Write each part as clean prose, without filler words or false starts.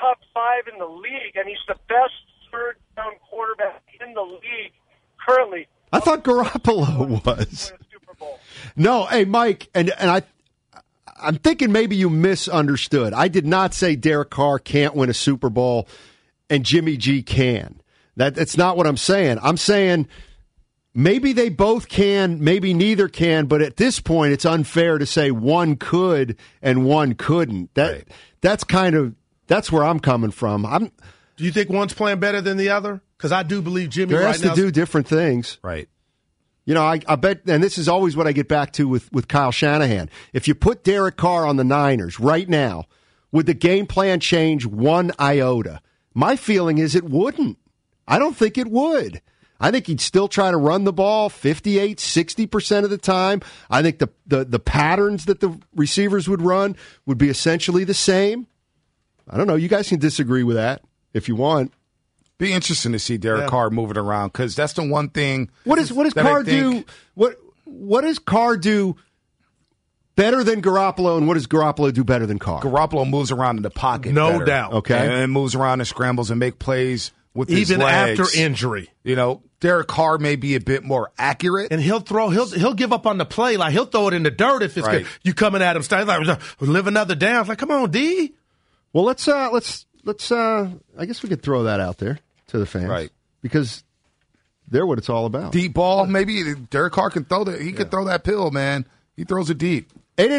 top 5 in the league, and he's the best third-down quarterback in the league currently. I thought Garoppolo was. No, hey, Mike, and I'm thinking maybe you misunderstood. I did not say Derek Carr can't win a Super Bowl and Jimmy G can. That's not what I'm saying. I'm saying maybe they both can, maybe neither can, but at this point it's unfair to say one could and one couldn't. That's where I'm coming from. Do you think one's playing better than the other? Because I do believe Jimmy right now has to do different things. Right. You know, I bet, and this is always what I get back to with Kyle Shanahan. If you put Derek Carr on the Niners right now, would the game plan change one iota? My feeling is it wouldn't. I don't think it would. I think he'd still try to run the ball 58, 60% of the time. I think the patterns that the receivers would run would be essentially the same. I don't know. You guys can disagree with that if you want. Be interesting to see Derek Carr moving around because that's the one thing. What does Carr do? What does Carr do better than Garoppolo, and what does Garoppolo do better than Carr? Garoppolo moves around in the pocket, no doubt. Okay, and moves around and scrambles and make plays with his legs. Even after injury. You know, Derek Carr may be a bit more accurate, and he'll give up on the play. Like he'll throw it in the dirt if it's good. You coming at him, like live another down. It's like, come on, D. Well, let's. I guess we could throw that out there to the fans, right? Because they're what it's all about. Deep ball, maybe Derek Carr can throw that. He could throw that pill, man. He throws it deep.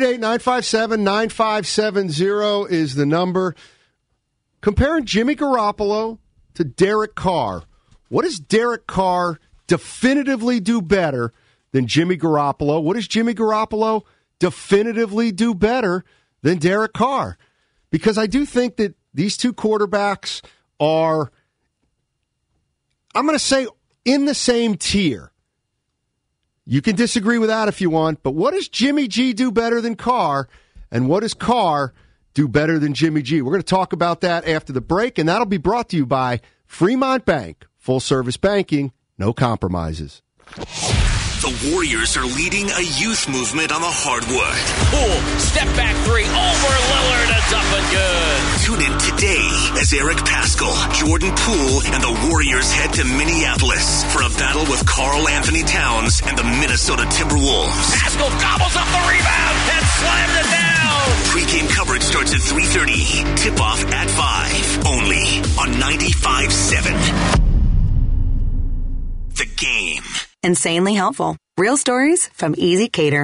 888-957-9570 is the number. Comparing Jimmy Garoppolo to Derek Carr, what does Derek Carr definitively do better than Jimmy Garoppolo? What does Jimmy Garoppolo definitively do better than Derek Carr? Because I do think that these two quarterbacks are, I'm going to say, in the same tier. You can disagree with that if you want, but what does Jimmy G do better than Carr, and what does Carr do better than Jimmy G? We're going to talk about that after the break, and that'll be brought to you by Fremont Bank. Full-service banking, no compromises. The Warriors are leading a youth movement on the hardwood. Poole, step back three, over Lillard, it's up and good. Tune in today as Eric Paschal, Jordan Poole, and the Warriors head to Minneapolis for a battle with Karl Anthony Towns and the Minnesota Timberwolves. Paschal gobbles up the rebound and slams it down. Pre-game coverage starts at 3:30. Tip-off at 5. Only on 95.7. The Game. Insanely helpful. Real stories from Easy Cater.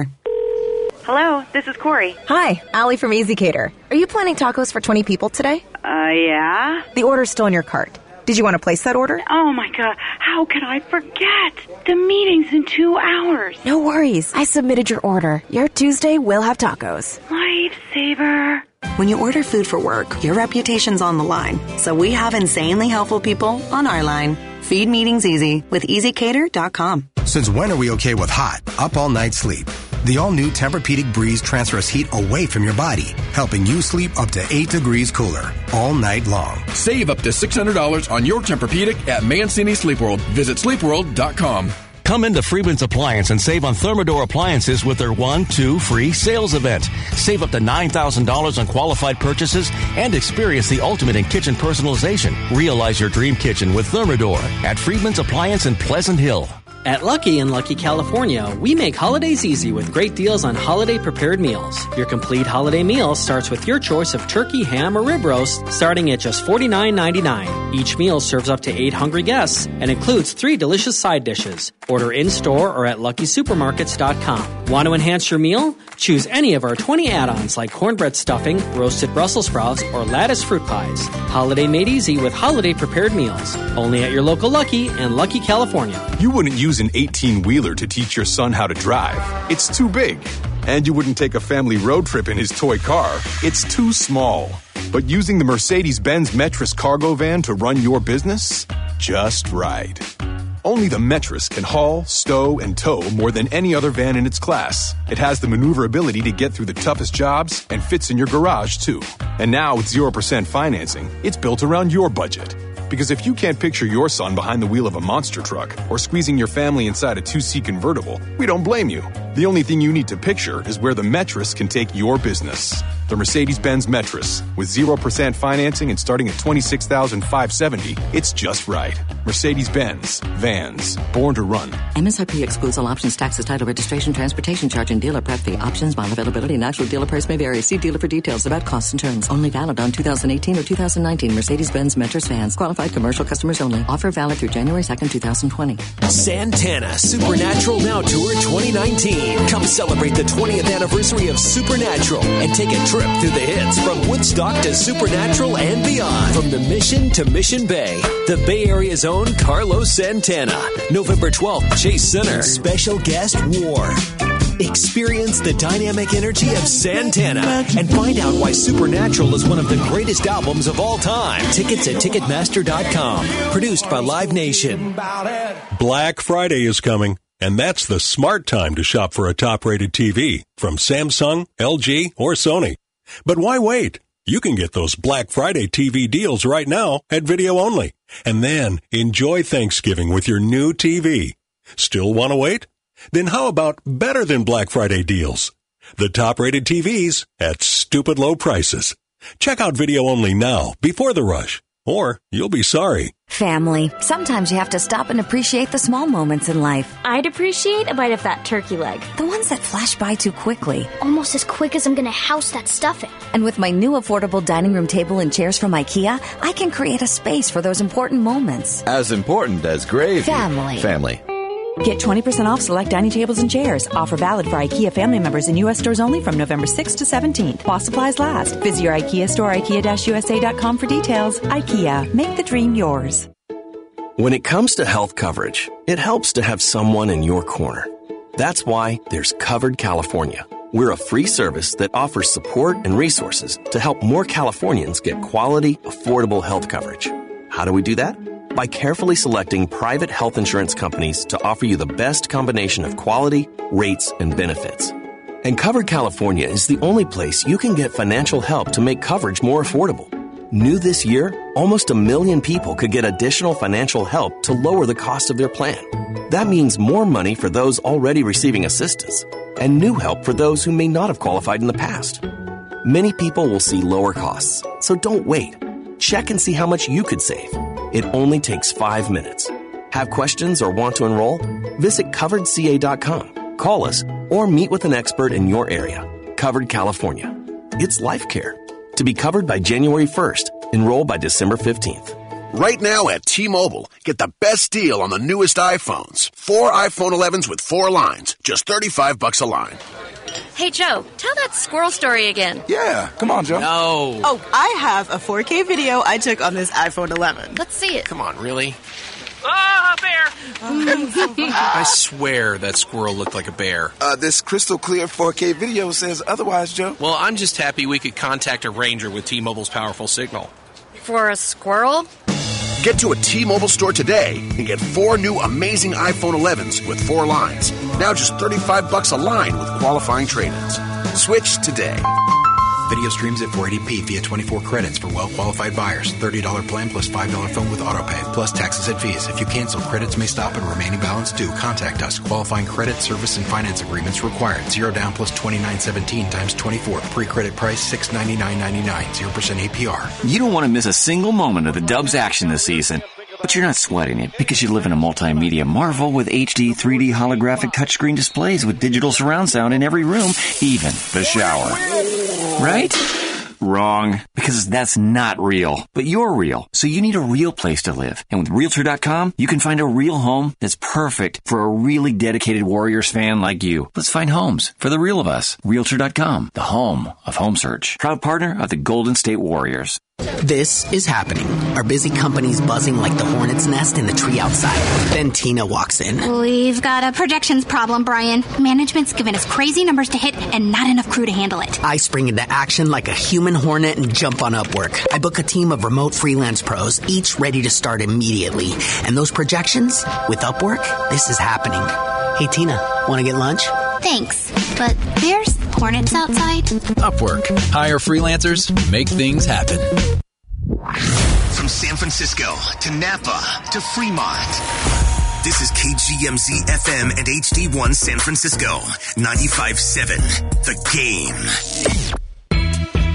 Hello, this is Corey. Hi, Allie from Easy Cater. Are you planning tacos for 20 people today? Yeah. The order's still in your cart. Did you want to place that order? Oh my God, how could I forget? The meeting's in 2 hours. No worries. I submitted your order. Your Tuesday will have tacos. Lifesaver. When you order food for work, your reputation's on the line. So we have insanely helpful people on our line. Feed meetings easy with EasyCater.com. Since when are we okay with hot, up all night sleep? The all-new Tempur-Pedic Breeze transfers heat away from your body, helping you sleep up to 8 degrees cooler all night long. Save up to $600 on your Tempur-Pedic at Mancini Sleep World. Visit sleepworld.com. Come into Freeman's Appliance and save on Thermador appliances with their 1-2 free sales event. Save up to $9,000 on qualified purchases and experience the ultimate in kitchen personalization. Realize your dream kitchen with Thermador at Freeman's Appliance in Pleasant Hill. At Lucky in Lucky, California, we make holidays easy with great deals on holiday prepared meals. Your complete holiday meal starts with your choice of turkey, ham, or rib roast, starting at just $49.99. Each meal serves up to 8 hungry guests and includes 3 delicious side dishes. Order in-store or at LuckySupermarkets.com. Want to enhance your meal? Choose any of our 20 add-ons like cornbread stuffing, roasted Brussels sprouts, or lattice fruit pies. Holiday made easy with holiday prepared meals. Only at your local Lucky and Lucky, California. You wouldn't use an 18-wheeler to teach your son how to drive. It's too big. And you wouldn't take a family road trip in his toy car. It's too small. But using the Mercedes-Benz Metris cargo van to run your business? Just right. Only the Metris can haul, stow, and tow more than any other van in its class. It has the maneuverability to get through the toughest jobs and fits in your garage, too. And now with 0% financing, it's built around your budget. Because if you can't picture your son behind the wheel of a monster truck or squeezing your family inside a 2-seat convertible, we don't blame you. The only thing you need to picture is where the Metris can take your business. the Mercedes-Benz Metris. With 0% financing and starting at $26,570, it's just right. Mercedes-Benz. Vans. Born to run. MSRP excludes all options, taxes, title, registration, transportation charge, and dealer prep fee. Options, model availability, and actual dealer price may vary. See dealer for details about costs and terms. Only valid on 2018 or 2019 Mercedes-Benz Metris vans. Qualified commercial customers only. Offer valid through January 2nd, 2020. Santana Supernatural Now Tour 2019. Come celebrate the 20th anniversary of Supernatural and take a trip through the hits from Woodstock to Supernatural and beyond. From the Mission to Mission Bay, the Bay Area's own Carlos Santana. November 12th, Chase Center. Special guest War. Experience the dynamic energy of Santana and find out why Supernatural is one of the greatest albums of all time. Tickets at Ticketmaster.com. Produced by Live Nation. Black Friday is coming, and that's the smart time to shop for a top-rated TV from Samsung, LG, or Sony. But why wait? You can get those Black Friday TV deals right now at Video Only, and then enjoy Thanksgiving with your new TV. Still want to wait? Then how about better than Black Friday deals? The top-rated TVs at stupid low prices. Check out Video Only now before the rush, or you'll be sorry. Family. Sometimes you have to stop and appreciate the small moments in life. I'd appreciate a bite of that turkey leg. The ones that flash by too quickly. Almost as quick as I'm going to house that stuffing. And with my new affordable dining room table and chairs from IKEA, I can create a space for those important moments. As important as gravy. Family. Get 20% off select dining tables and chairs. Offer valid for IKEA family members in U.S. stores only from November 6th to 17th. While supplies last. Visit your IKEA store, IKEA-USA.com for details. IKEA. Make the dream yours. When it comes to health coverage, it helps to have someone in your corner. That's why there's Covered California. We're a free service that offers support and resources to help more Californians get quality, affordable health coverage. How do we do that? By carefully selecting private health insurance companies to offer you the best combination of quality, rates, and benefits. And Covered California is the only place you can get financial help to make coverage more affordable. New this year, almost 1 million people could get additional financial help to lower the cost of their plan. That means more money for those already receiving assistance, and new help for those who may not have qualified in the past. Many people will see lower costs, so don't wait. Check and see how much you could save. It only takes 5 minutes. Have questions or want to enroll? Visit coveredca.com, call us, or meet with an expert in your area. Covered California. It's life care. To be covered by January 1st, enroll by December 15th. Right now at T-Mobile, get the best deal on the newest iPhones. 4 iPhone 11s with 4 lines, just $35 a line. Hey, Joe, tell that squirrel story again. Yeah, come on, Joe. No. Oh, I have a 4K video I took on this iPhone 11. Let's see it. Come on, really? Ah, bear! I swear that squirrel looked like a bear. This crystal clear 4K video says otherwise, Joe. Well, I'm just happy we could contact a ranger with T-Mobile's powerful signal. For a squirrel? Get to a T-Mobile store today and get 4 new amazing iPhone 11s with 4 lines. Now just $35 a line with qualifying trade-ins. Switch today. Video streams at 480p via 24 credits for well-qualified buyers. $30 plan plus $5 phone with autopay, plus taxes and fees. If you cancel, credits may stop and remaining balance due. Contact us. Qualifying credit, service, and finance agreements required. 0 down plus $29.17 times 24. Pre-credit price $699.99. 0% APR. You don't want to miss a single moment of the Dubs action this season. But you're not sweating it because you live in a multimedia marvel with HD 3D holographic touchscreen displays with digital surround sound in every room, even the shower. Right? Wrong. Because that's not real. But you're real. So you need a real place to live. And with Realtor.com, you can find a real home that's perfect for a really dedicated Warriors fan like you. Let's find homes for the real of us. Realtor.com, the home of home search. Proud partner of the Golden State Warriors. This is happening. Our busy company's buzzing like the hornet's nest in the tree outside. Then Tina walks in. We've got a projections problem, Brian. Management's given us crazy numbers to hit and not enough crew to handle it. I spring into action like a human hornet and jump on Upwork. I book a team of remote freelance pros, each ready to start immediately. And those projections, with Upwork, this is happening. Hey, Tina, want to get lunch? Thanks, but there's hornets outside. Upwork. Hire freelancers. Make things happen. From San Francisco to Napa to Fremont. This is KGMZ FM and HD1 San Francisco. 95.7. The Game.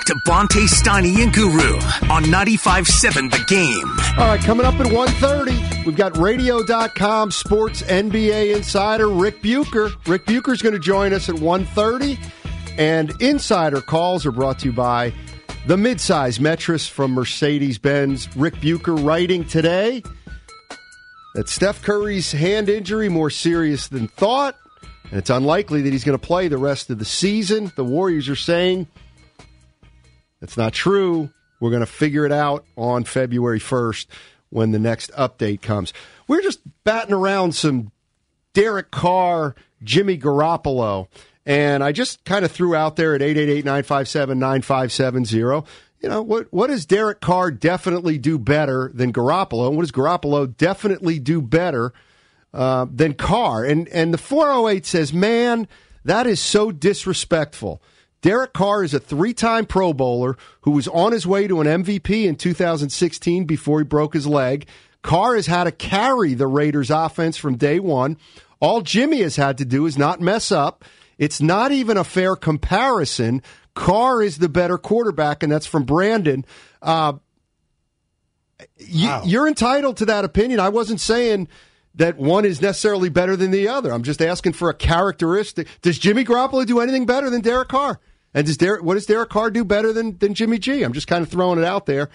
to Bonte, Steiny, and Guru on 95.7 The Game. All right, coming up at 1:30, we've got Radio.com sports NBA insider Rick Bucher. Rick Bucher's going to join us at 1:30, and insider calls are brought to you by the midsize Metris from Mercedes-Benz. Rick Bucher writing today that Steph Curry's hand injury more serious than thought, and it's unlikely that he's going to play the rest of the season. The Warriors are saying that's not true. We're going to figure it out on February 1st when the next update comes. We're just batting around some Derek Carr, Jimmy Garoppolo, and I just kind of threw out there at 888-957-9570, what does Derek Carr definitely do better than Garoppolo? And what does Garoppolo definitely do better than Carr? And the 408 says, man, that is so disrespectful. Derek Carr is a 3-time Pro Bowler who was on his way to an MVP in 2016 before he broke his leg. Carr has had to carry the Raiders' offense from day one. All Jimmy has had to do is not mess up. It's not even a fair comparison. Carr is the better quarterback, and that's from Brandon. You're entitled to that opinion. I wasn't saying that one is necessarily better than the other. I'm just asking for a characteristic. Does Jimmy Garoppolo do anything better than Derek Carr? And what does Derek Carr do better than Jimmy G? I'm just kind of throwing it out there.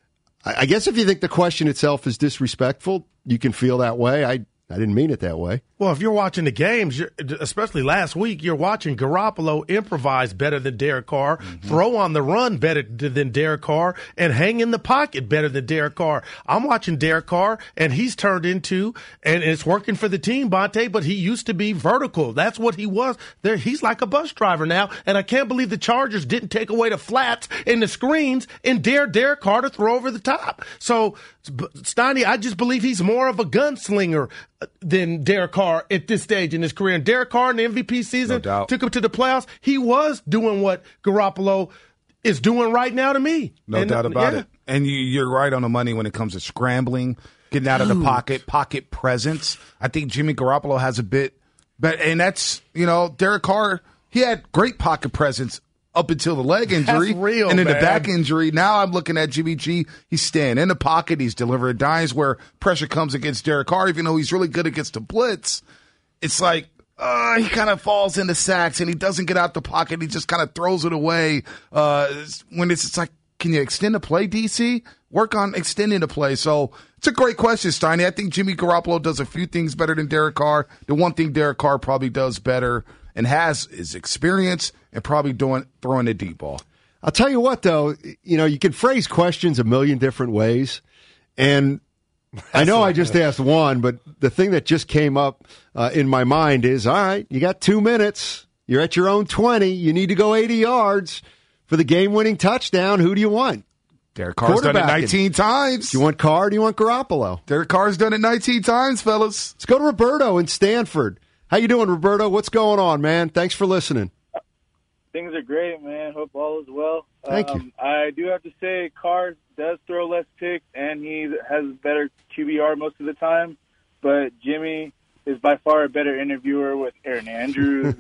I guess if you think the question itself is disrespectful, you can feel that way. I didn't mean it that way. Well, if you're watching the games, especially last week, you're watching Garoppolo improvise better than Derek Carr, throw on the run better than Derek Carr, and hang in the pocket better than Derek Carr. I'm watching Derek Carr, and he's turned into, and it's working for the team, Bonte, but he used to be vertical. That's what he was. He's like a bus driver now, and I can't believe the Chargers didn't take away the flats and the screens and dare Derek Carr to throw over the top. So, Steiny, I just believe he's more of a gunslinger than Derek Carr at this stage in his career. And Derek Carr in the MVP season took him to the playoffs. He was doing what Garoppolo is doing right now to me. No doubt about it. And you're right on the money when it comes to scrambling, getting out of the pocket presence. I think Jimmy Garoppolo has a bit, but and that's, Derek Carr, he had great pocket presence up until the leg injury. That's real, and then man. the back injury. Now I'm looking at Jimmy G. He's staying in the pocket. He's delivering dimes where pressure comes against Derek Carr, even though he's really good against the blitz. It's like he kind of falls into sacks and he doesn't get out the pocket. He just kind of throws it away. When it's like, can you extend the play, DC? Work on extending the play. So it's a great question, Steiny. I think Jimmy Garoppolo does a few things better than Derek Carr. The one thing Derek Carr probably does better and has is experience and probably throwing the deep ball. I'll tell you what, though, you can phrase questions a million different ways. And I know I just asked one, but the thing that just came up in my mind is, all right, you got 2 minutes. You're at your own 20. You need to go 80 yards for the game-winning touchdown. Who do you want? Derek Carr's done it 19 times. Do you want Carr or do you want Garoppolo? Derek Carr's done it 19 times, fellas. Let's go to Roberto in Stanford. How you doing, Roberto? What's going on, man? Thanks for listening. Things are great, man. Hope all is well. Thank you. I do have to say Carr does throw less picks, and he has better QBR most of the time. But Jimmy is by far a better interviewer with Aaron Andrews.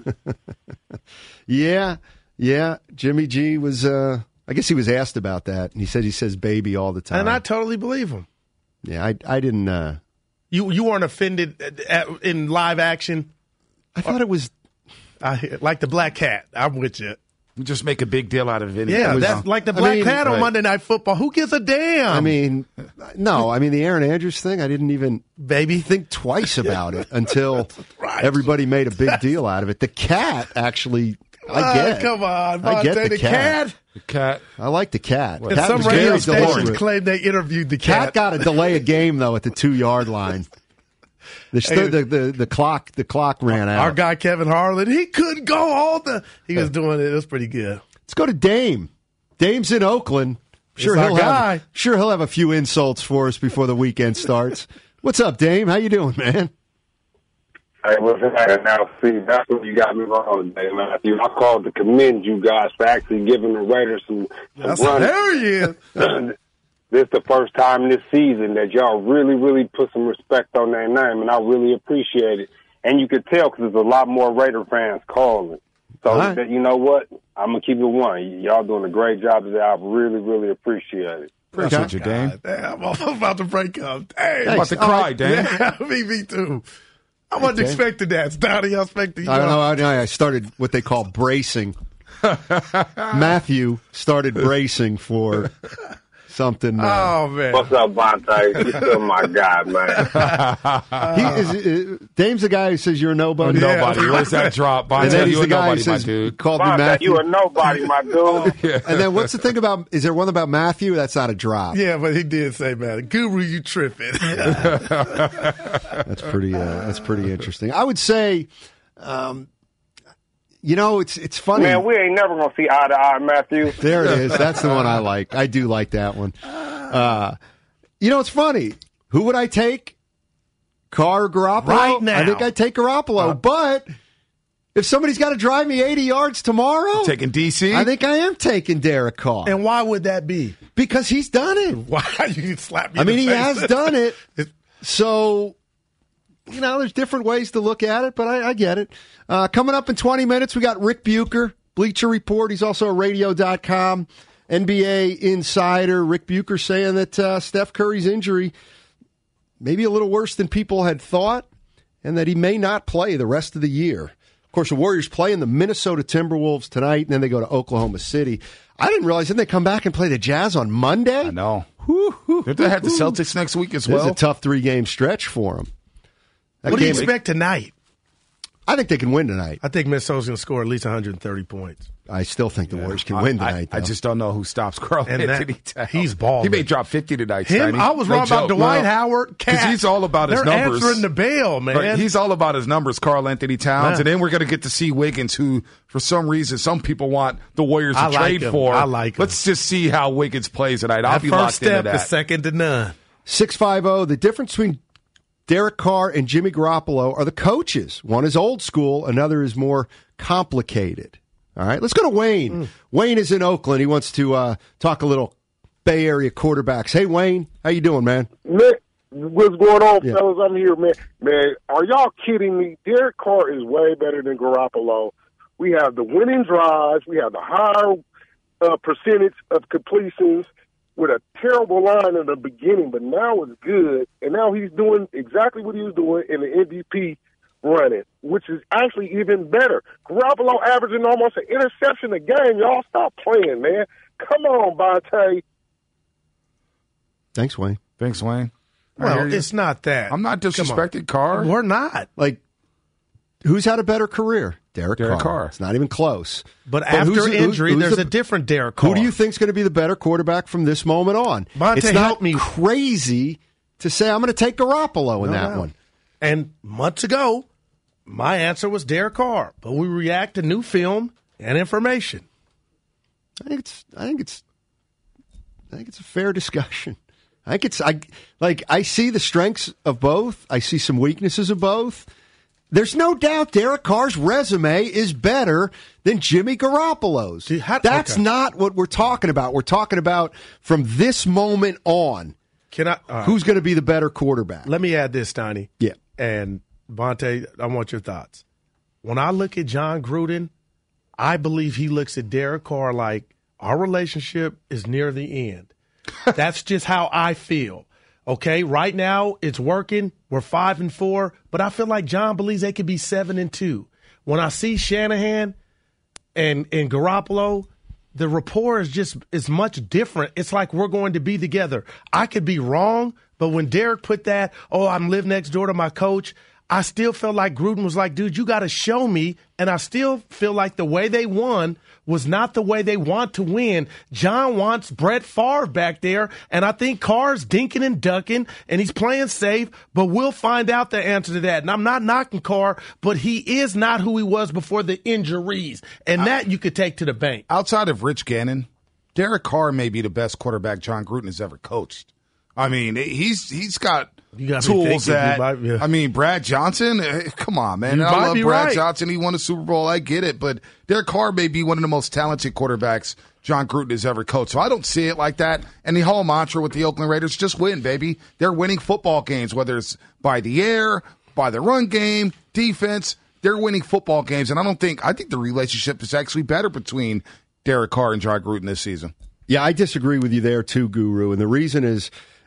Yeah. Jimmy G was, I guess he was asked about that, and he says baby all the time. And I totally believe him. Yeah, I didn't. You weren't offended in live action? I thought it was... like the black cat. I'm with you. You just make a big deal out of it. Yeah, that's like the black cat on Monday Night Football. Who gives a damn? I mean, no. The Aaron Andrews thing, I didn't even think twice about it until everybody made a big deal out of it. The cat, actually, I get it. Come on, I get the cat. The cat. I like the cat. And some radio stations claim they interviewed the cat. Cat got to delay a game, though, at the 2-yard line. The clock ran out. Our guy Kevin Harlan, he couldn't go he was doing it. It was pretty good. Let's go to Dame. Dame's in Oakland. Sure he'll have a few insults for us before the weekend starts. What's up, Dame? How you doing, man? Hey, what's happening now? See, that's what you got me wrong today, Matthew. I called to commend you guys for actually giving the Raiders some run. There he is. This is the first time this season that y'all really, really put some respect on their name, and I really appreciate it. And you could tell because there's a lot more Raider fans calling. So, right. you know what? I'm going to keep it one. Y'all doing a great job today. I really, really appreciate it. Appreciate you, Dame. Damn, I'm about to break up. Dang. I'm about to cry, Dame. Yeah, me too. I wasn't expecting that. Donnie, I expected you. I know. I started what they call bracing. Matthew started bracing for something. Oh, man. What's up, Vontae? You're still my guy, man. Dame's the guy who says you're a nobody. Nobody. Where's that drop? And then Vontae, he's you the a guy who nobody, my says, dude. called me Vontae, Matthew. you a nobody, my dude. And then what's the thing about, is there one about Matthew? That's not a drop. Yeah, but he did say, man, Guru, you tripping. That's pretty interesting. I would say, it's funny. Man, we ain't never going to see eye to eye, Matthew. There it is. That's the one I like. I do like that one. It's funny. Who would I take? Carr or Garoppolo? Right now. I think I'd take Garoppolo. But if somebody's got to drive me 80 yards tomorrow, Taking DC? I think I am taking Derek Carr. And why would that be? Because he's done it. Why? You slap me I mean, in he the face. has done it. So, there's different ways to look at it, but I get it. Coming up in 20 minutes, we got Rick Bucher, Bleacher Report. He's also a radio.com NBA insider. Rick Bucher saying that Steph Curry's injury may be a little worse than people had thought and that he may not play the rest of the year. Of course, the Warriors play in the Minnesota Timberwolves tonight, and then they go to Oklahoma City. I didn't realize, didn't they come back and play the Jazz on Monday? I know. Don't they have the Celtics next week as well? It's a tough 3-game stretch for them. What do you expect tonight? I think they can win tonight. I think Minnesota's going to score at least 130 points. I still think the Warriors can win tonight, I just don't know who stops Karl Anthony Towns. He's balling. He may drop 50 tonight, Him, Steiny. I was wrong about Dwight Howard. Because he's all about his They're numbers. answering the bell, man. Right, he's all about his numbers, Karl Anthony Towns. Yeah. And then we're going to get to see Wiggins, who, for some reason, some people want the Warriors to trade for. I like him. Let's just see how Wiggins plays tonight. I'll be locked into that. First step is second to none. 650, the difference between Derek Carr and Jimmy Garoppolo are the coaches. One is old school, another is more complicated. All right, let's go to Wayne. Wayne is in Oakland. He wants to talk a little Bay Area quarterbacks. Hey, Wayne, how you doing, man? Nick, what's going on, fellas? I'm here, man. Man, are y'all kidding me? Derek Carr is way better than Garoppolo. We have the winning drives. We have the higher percentage of completions with a terrible line in the beginning, but now it's good. And now he's doing exactly what he was doing in the MVP running, which is actually even better. Garoppolo averaging almost an interception a game. Y'all stop playing, man. Come on, Vontae. Thanks, Wayne. Well, it's not that. I'm not disrespecting Carr. We're not. Like, who's had a better career? Derek Carr. It's not even close. But after injury, there's a different Derek Carr. Who do you think is going to be the better quarterback from this moment on? Vontae, it's not help me. Crazy to say I'm going to take Garoppolo in that one. And months ago, my answer was Derek Carr, but we react to new film and information. I think it's a fair discussion. I see the strengths of both. I see some weaknesses of both. There's no doubt Derek Carr's resume is better than Jimmy Garoppolo's. That's not what we're talking about. We're talking about from this moment on. Who's going to be the better quarterback? Let me add this, Steiny. Yeah. And Vontae, I want your thoughts. When I look at John Gruden, I believe he looks at Derek Carr like our relationship is near the end. That's just how I feel. Okay, right now it's working. We're 5-4, but I feel like John believes they could be 7-2. When I see Shanahan and Garoppolo, the rapport is much different. It's like we're going to be together. I could be wrong, but when Derek put that, I'm live next door to my coach, I still felt like Gruden was like, dude, you got to show me. And I still feel like the way they won was not the way they want to win. John wants Brett Favre back there, and I think Carr's dinking and ducking, and he's playing safe, but we'll find out the answer to that. And I'm not knocking Carr, but he is not who he was before the injuries, and that you could take to the bank. Outside of Rich Gannon, Derek Carr may be the best quarterback John Gruden has ever coached. I mean, he's got tools that, I mean, Brad Johnson, come on, man. I love Brad Johnson. He won a Super Bowl. I get it. But Derek Carr may be one of the most talented quarterbacks John Gruden has ever coached. So I don't see it like that. And the whole mantra with the Oakland Raiders, just win, baby. They're winning football games, whether it's by the air, by the run game, defense. they're winning football games, and I think the relationship is actually better between Derek Carr and Jon Gruden this season. Yeah, I disagree with you there too, Guru, and the reason is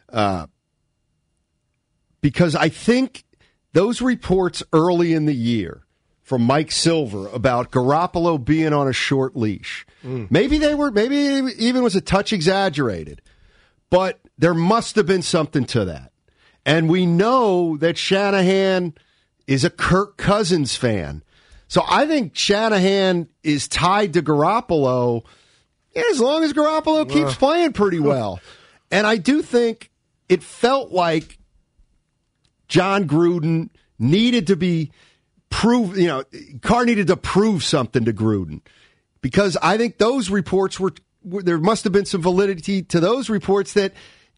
because I think those reports early in the year from Mike Silver about Garoppolo being on a short leash. Maybe it even was a touch exaggerated, but there must have been something to that. And we know that Shanahan is a Kirk Cousins fan. So I think Shanahan is tied to Garoppolo as long as Garoppolo keeps playing pretty well. And I do think it felt like Jon Gruden needed to be Carr needed to prove something to Gruden, because I think those reports there must have been some validity to those reports that,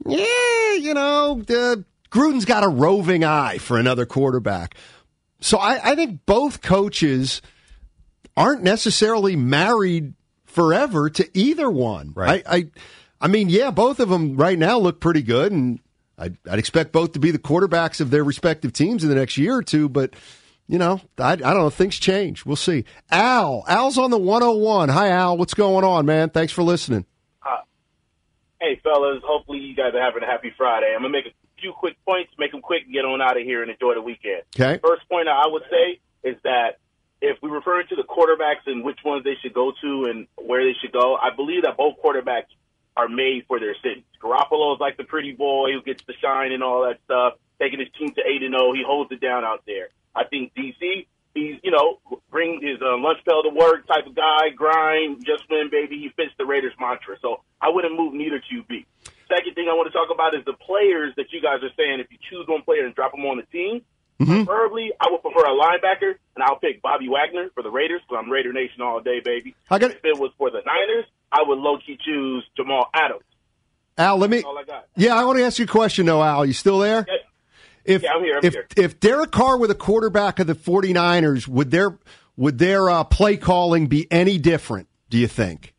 Gruden's got a roving eye for another quarterback. So I think both coaches aren't necessarily married forever to either one. Right. I mean, both of them right now look pretty good, and I'd expect both to be the quarterbacks of their respective teams in the next year or two, but I don't know. Things change. We'll see. Al's on the 101. Hi, Al. What's going on, man? Thanks for listening. Hey, fellas. Hopefully you guys are having a happy Friday. I'm going to make a few quick points, make them quick, and get on out of here and enjoy the weekend. Okay. First point I would say is that if we refer to the quarterbacks and which ones they should go to and where they should go, I believe that both quarterbacks are made for their cities. Garoppolo is like the pretty boy who gets the shine and all that stuff, taking his team to 8-0. He holds it down out there. I think DC, he's, bring his lunch pail to work type of guy, grind, just win, baby. He fits the Raiders mantra. So I wouldn't move neither QB. Second thing I want to talk about is the players that you guys are saying, if you choose one player and drop him on the team, preferably I would prefer a linebacker, and I'll pick Bobby Wagner for the Raiders, because I'm Raider Nation all day, baby. If it was for the Niners, I would low-key choose Jamal Adams. Al, That's all I got. Yeah, I want to ask you a question, though, Al. You still there? Yeah, I'm here. If Derek Carr were the quarterback of the 49ers, would their play calling be any different, do you think?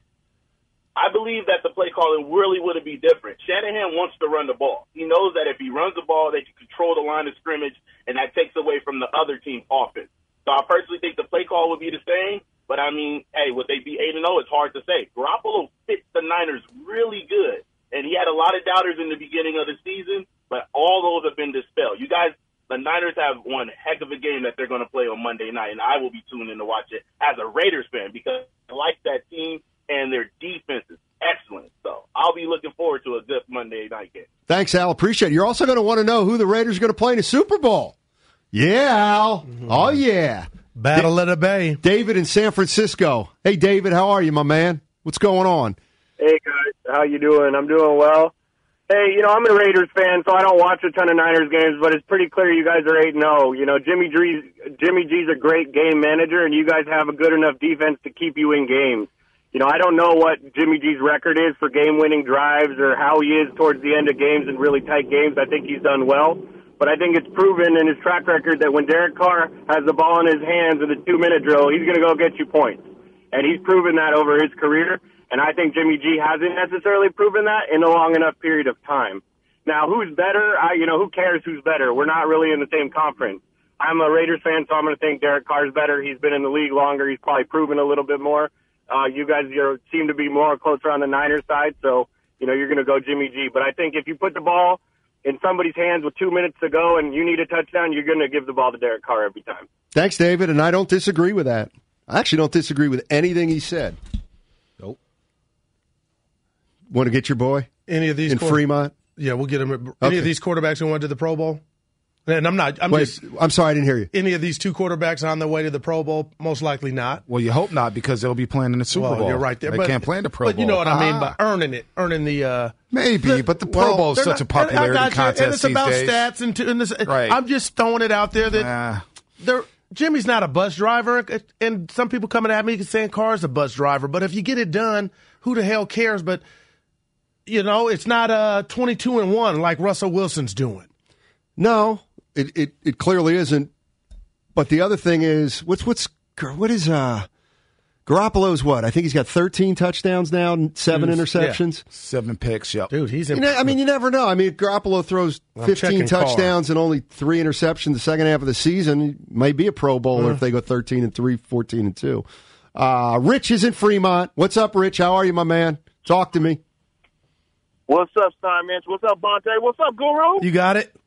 I believe that the play calling really wouldn't be different. Shanahan wants to run the ball. He knows that if he runs the ball, they can control the line of scrimmage, and that takes away from the other team's offense. So I personally think the play call would be the same, but I mean, hey, would they be 8-0? It's hard to say. Garoppolo fits the Niners really good, and he had a lot of doubters in the beginning of the season, but all those have been dispelled. You guys, the Niners have one heck of a game that they're going to play on Monday night, and I will be tuned in to watch it as a Raiders fan because I like that team, and their defense is excellent. So I'll be looking forward to a good Monday night game. Thanks, Al. Appreciate it. You're also going to want to know who the Raiders are going to play in the Super Bowl. Yeah, Al. Oh, yeah. Battle of the Bay. David in San Francisco. Hey, David, how are you, my man? What's going on? Hey, guys. How you doing? I'm doing well. Hey, I'm a Raiders fan, so I don't watch a ton of Niners games, but it's pretty clear you guys are 8-0. Jimmy G's a great game manager, and you guys have a good enough defense to keep you in games. I don't know what Jimmy G's record is for game-winning drives or how he is towards the end of games in really tight games. I think he's done well. But I think it's proven in his track record that when Derek Carr has the ball in his hands in the 2-minute drill, he's going to go get you points. And he's proven that over his career. And I think Jimmy G hasn't necessarily proven that in a long enough period of time. Now, who's better? Who cares who's better? We're not really in the same conference. I'm a Raiders fan, so I'm going to think Derek Carr's better. He's been in the league longer. He's probably proven a little bit more. You guys seem to be more closer on the Niners side, so, you're going to go Jimmy G. But I think if you put the ball in somebody's hands with 2 minutes to go and you need a touchdown, you're going to give the ball to Derek Carr every time. Thanks, David, and I don't disagree with that. I actually don't disagree with anything he said. Nope. Want to get your boy? Any of these in Fremont? Yeah, we'll get him. Any of these quarterbacks who went to the Pro Bowl? And I'm sorry, I didn't hear you. Any of these two quarterbacks on their way to the Pro Bowl? Most likely not. Well, you hope not because they'll be playing in the Super Bowl. You're right there. They can't play in the Pro Bowl. But you know what I mean by earning the. Maybe, but the Pro Bowl is such a popularity contest and it's these about days. Stats and this. Right. I'm just throwing it out there that Jimmy's not a bus driver, and some people coming at me saying Carr's a bus driver. But if you get it done, who the hell cares? But it's not 22-1 like Russell Wilson's doing. No. It clearly isn't. But the other thing is, what is Garoppolo's what? I think he's got 13 touchdowns now, and 7 interceptions. Yeah. 7 picks, yep. Dude, he's you never know. I mean, if Garoppolo throws 15 touchdowns and only 3 interceptions the second half of the season, he might be a Pro Bowler if they go 13-3, 14-2. Rich is in Fremont. What's up, Rich? How are you, my man? Talk to me. What's up, Steinman? What's up, Bonte? What's up, Guru? You got it.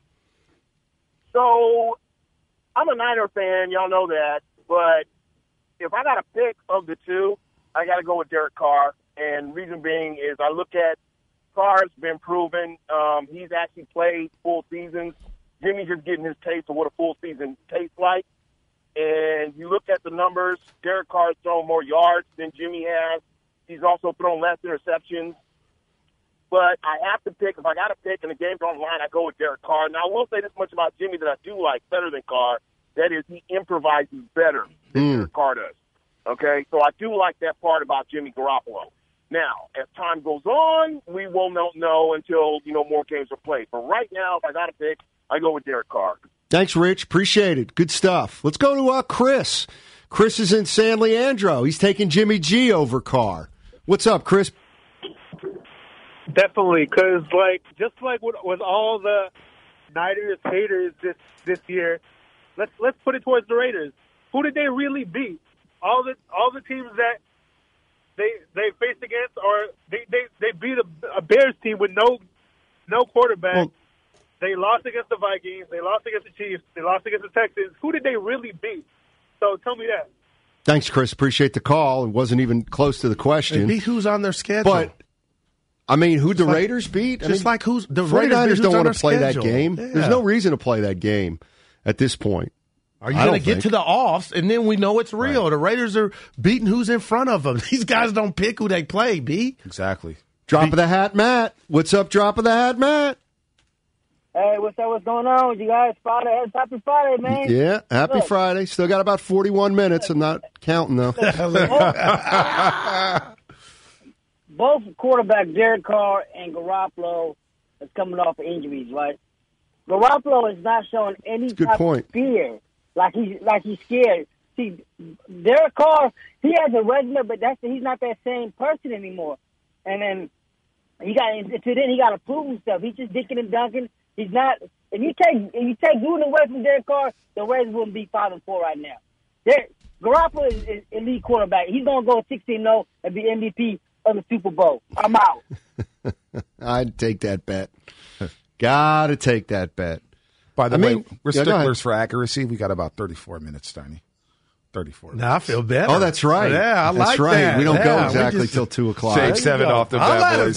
So, I'm a Niner fan. Y'all know that. But if I got a pick of the two, I got to go with Derek Carr. And reason being is I look at Carr's been proven. He's actually played full seasons. Jimmy's just getting his taste of what a full season tastes like. And you look at the numbers, Derek Carr's thrown more yards than Jimmy has. He's also thrown less interceptions. But I have to pick, if I got to pick and the game's on the line, I go with Derek Carr. Now, I will say this much about Jimmy that I do like better than Carr. That is, he improvises better than Derek Carr does. Okay? So I do like that part about Jimmy Garoppolo. Now, as time goes on, we will not know until, more games are played. But right now, if I got to pick, I go with Derek Carr. Thanks, Rich. Appreciate it. Good stuff. Let's go to Chris. Chris is in San Leandro. He's taking Jimmy G over Carr. What's up, Chris? Definitely, because just like with all the Niners haters this year, let's put it towards the Raiders. Who did they really beat? All the teams that they faced against, or they beat a Bears team with no quarterback. Well, they lost against the Vikings. They lost against the Chiefs. They lost against the Texans. Who did they really beat? So tell me that. Thanks, Chris. Appreciate the call. It wasn't even close to the question. They beat who's on their schedule. But who'd the Raiders beat? Who's the 49ers don't want to play that game. Yeah. There's no reason to play that game at this point. Are you going to get to the offs, and then we know it's real? Right. The Raiders are beating who's in front of them. These guys don't pick who they play, B. Exactly. Drop of the hat, Matt. What's up, Drop of the hat, Matt? Hey, what's up? What's going on with you guys? Friday. Happy Friday, man. Yeah, happy Friday. Still got about 41 minutes. I'm not counting, though. Both quarterbacks, Derek Carr and Garoppolo, is coming off of injuries, right? Garoppolo is not showing any type of fear, like he's scared. See, Derek Carr, he has a resume, but he's not that same person anymore. And then he got to prove himself. He's just dicking and dunking. He's not. If you take Gruden away from Derek Carr, the Raiders wouldn't be 5-4 right now. Garoppolo is elite quarterback. He's gonna go 16-0 and be MVP of the Super Bowl. I'm out. I'd take that bet. Gotta take that bet. By the way, we're sticklers for accuracy. We got about 34 minutes, Steiny. 34. Now I feel better. Oh, that's right. Yeah, I that's like right. that. We don't go exactly till 2 o'clock. Shake 7 off the bad boys.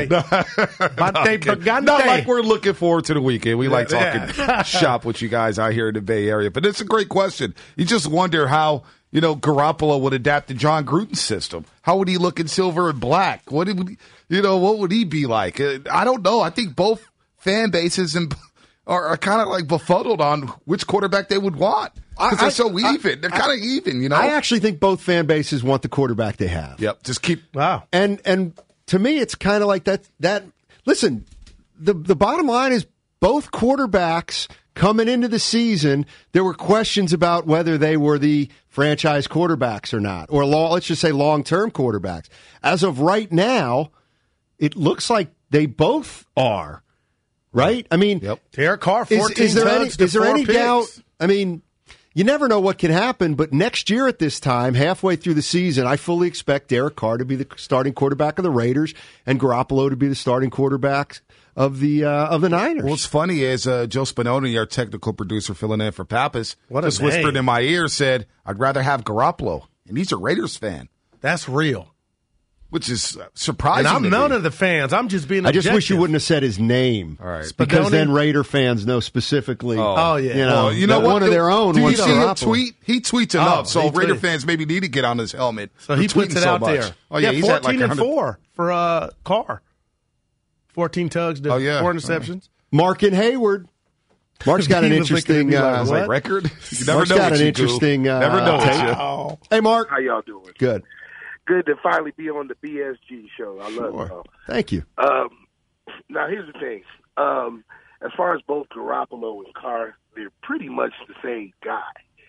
Not like we're looking forward to the weekend. We like talking shop with you guys out here in the Bay Area. But it's a great question. You just wonder how, Garoppolo would adapt to John Gruden's system. How would he look in silver and black? What would he be like? I don't know. I think both fan bases are kind of like befuddled on which quarterback they would want. Because they're so even. They're kind of even, I actually think both fan bases want the quarterback they have. Yep. Just keep. Wow. And to me, it's kind of like that. Listen, the bottom line is both quarterbacks coming into the season, there were questions about whether they were the franchise quarterbacks or not, or let's just say long-term quarterbacks. As of right now, it looks like they both are. Right? I mean, Derek Carr, 14 is there any picks. doubt? I mean, you never know what can happen, but next year at this time, halfway through the season, I fully expect Derek Carr to be the starting quarterback of the Raiders and Garoppolo to be the starting quarterback of the Niners. What's funny is Joe Spinoni, our technical producer filling in for Pappas, just name. whispered in my ear, said, I'd rather have Garoppolo. And he's a Raiders fan. That's real. Which is surprising. And I'm none of the fans. I'm just being objective. I just wish you wouldn't have said his name. All right. Because then Raider fans know specifically. Oh yeah. You know what? One of their own. Do you see him tweet? He tweets enough. So Raider tweets. fans maybe need to get on his helmet. So he puts it out there. Oh yeah, he's 14 at and 4 for Carr. 14 tugs to 4 interceptions. Mark and Hayward. Mark's got an interesting record. You never Mark's know got what an you interesting do. Never know tape. what Hey, Mark. How y'all doing? Good. Good to finally be on the BSG show. I love y'all. Thank you. Now, here's the thing. As far as both Garoppolo and Carr, they're pretty much the same guy.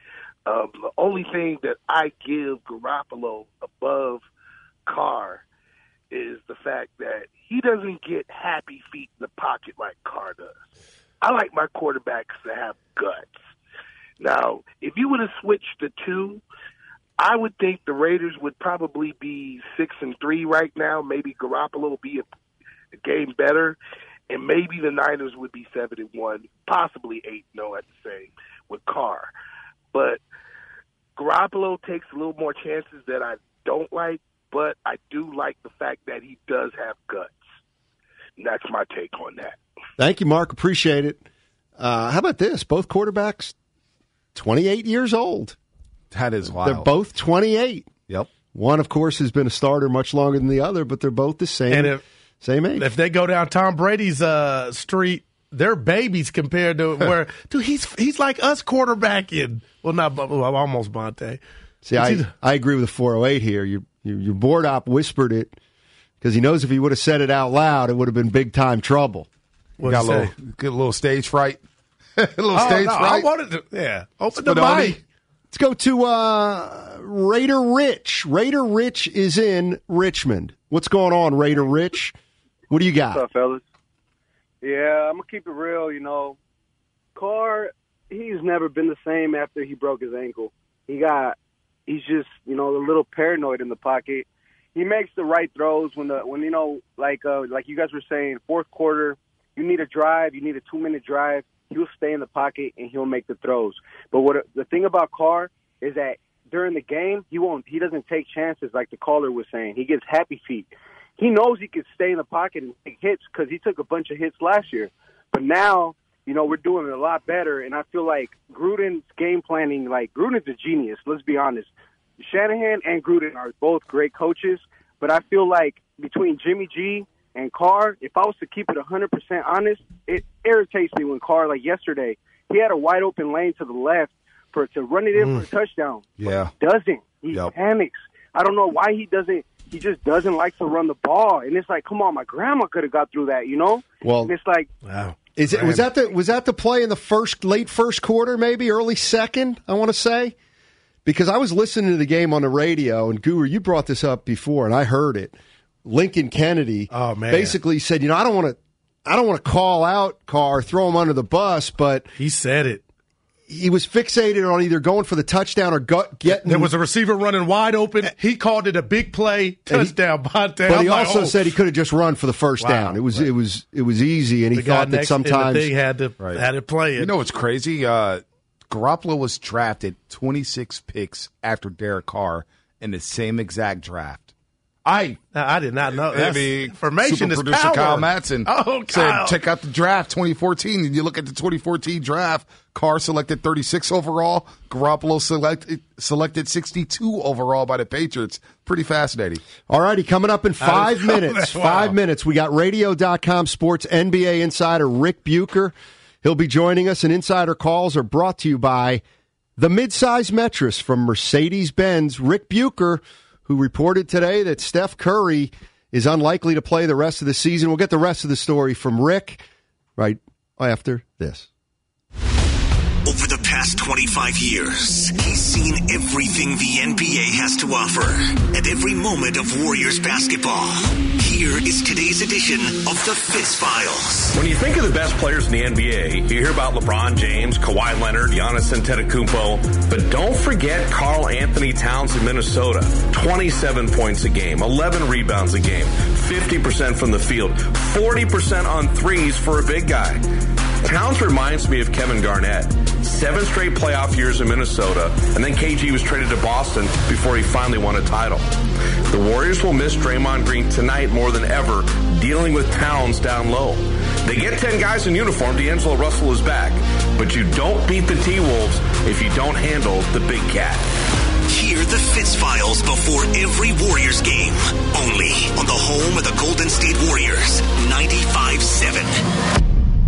The only thing that I give Garoppolo above Carr is the fact that he doesn't get happy feet in the pocket like Carr does. I like my quarterbacks to have guts. Now, if you would have switched the two, I would think the Raiders would probably be 6-3 right now. Maybe Garoppolo will be a game better, and maybe the Niners would be 7-1, possibly 8-0 at the same with Carr. But Garoppolo takes a little more chances that I don't like, but I do like the fact that he does have guts. And that's my take on that. Thank you, Mark. Appreciate it. How about this? Both quarterbacks, 28 years old. That is wild. They're both 28. Yep. One, of course, has been a starter much longer than the other, but they're both the same, same age. If they go down Tom Brady's street, they're babies compared to where dude, he's like us quarterbacking. Well, almost Bonte. See, I agree with the 408 here. Your board op whispered it because he knows if he would have said it out loud, it would have been big time trouble. Got a little stage fright. Stage fright. I wanted to, open the mic. Let's go to Raider Rich. Raider Rich is in Richmond. What's going on, Raider Rich? What do you got? What's up, fellas? Yeah, I'm going to keep it real, Carr, he's never been the same after he broke his ankle. He's just, a little paranoid in the pocket. He makes the right throws when like you guys were saying, fourth quarter, you need a drive, you need a 2-minute drive. He'll stay in the pocket and he'll make the throws. But the thing about Carr is that during the game, he doesn't take chances like the caller was saying. He gets happy feet. He knows he can stay in the pocket and take hits because he took a bunch of hits last year. But now, we're doing it a lot better, and I feel like Gruden's game planning, Gruden's a genius, let's be honest. Shanahan and Gruden are both great coaches, but I feel like between Jimmy G and Carr, if I was to keep it 100% honest, it irritates me when Carr, like yesterday, he had a wide open lane to the left to run it in for a touchdown. Yeah. But doesn't. He panics. I don't know why he doesn't. He just doesn't like to run the ball. And it's like, come on, my grandma could have got through that, Well, and it's like, wow. Was that the play in the late first quarter, maybe early second? I want to say, because I was listening to the game on the radio, and Guru, you brought this up before, and I heard it. Lincoln Kennedy basically said, I don't want to call out Carr, throw him under the bus, but he said it. He was fixated on either going for the touchdown or getting. There was a receiver running wide open. He called it a big play, touchdown. But he also said he could have just run for the first down. It was easy, and he thought that sometimes they had to play it. You know what's crazy? Garoppolo was drafted 26 picks after Derek Carr in the same exact draft. I did not know. Information is producer power. Kyle Madsen Kyle. said, check out the draft 2014. And you look at the 2014 draft, Carr selected 36 overall. Garoppolo selected 62 overall by the Patriots. Pretty fascinating. All righty, coming up in 5 minutes. Wow. 5 minutes. We got Radio.com Sports NBA insider Rick Bucher. He'll be joining us, and Insider Calls are brought to you by the midsize mattress from Mercedes-Benz. Rick Bucher, who reported today that Steph Curry is unlikely to play the rest of the season. We'll get the rest of the story from Rick right after this. Over the past 25 years, he's seen everything the NBA has to offer at every moment of Warriors basketball. Here is today's edition of the Fitz Files. When you think of the best players in the NBA, you hear about LeBron James, Kawhi Leonard, Giannis Antetokounmpo, but don't forget Karl Anthony Towns in Minnesota. 27 points a game, 11 rebounds a game, 50% from the field, 40% on threes for a big guy. Towns reminds me of Kevin Garnett. 7 straight playoff years in Minnesota, and then KG was traded to Boston before he finally won a title. The Warriors will miss Draymond Green tonight more than ever, dealing with Towns down low. They get 10 guys in uniform, D'Angelo Russell is back, but you don't beat the T-Wolves if you don't handle the big cat. Hear the Fitz Files before every Warriors game, only on the home of the Golden State Warriors, 95.7.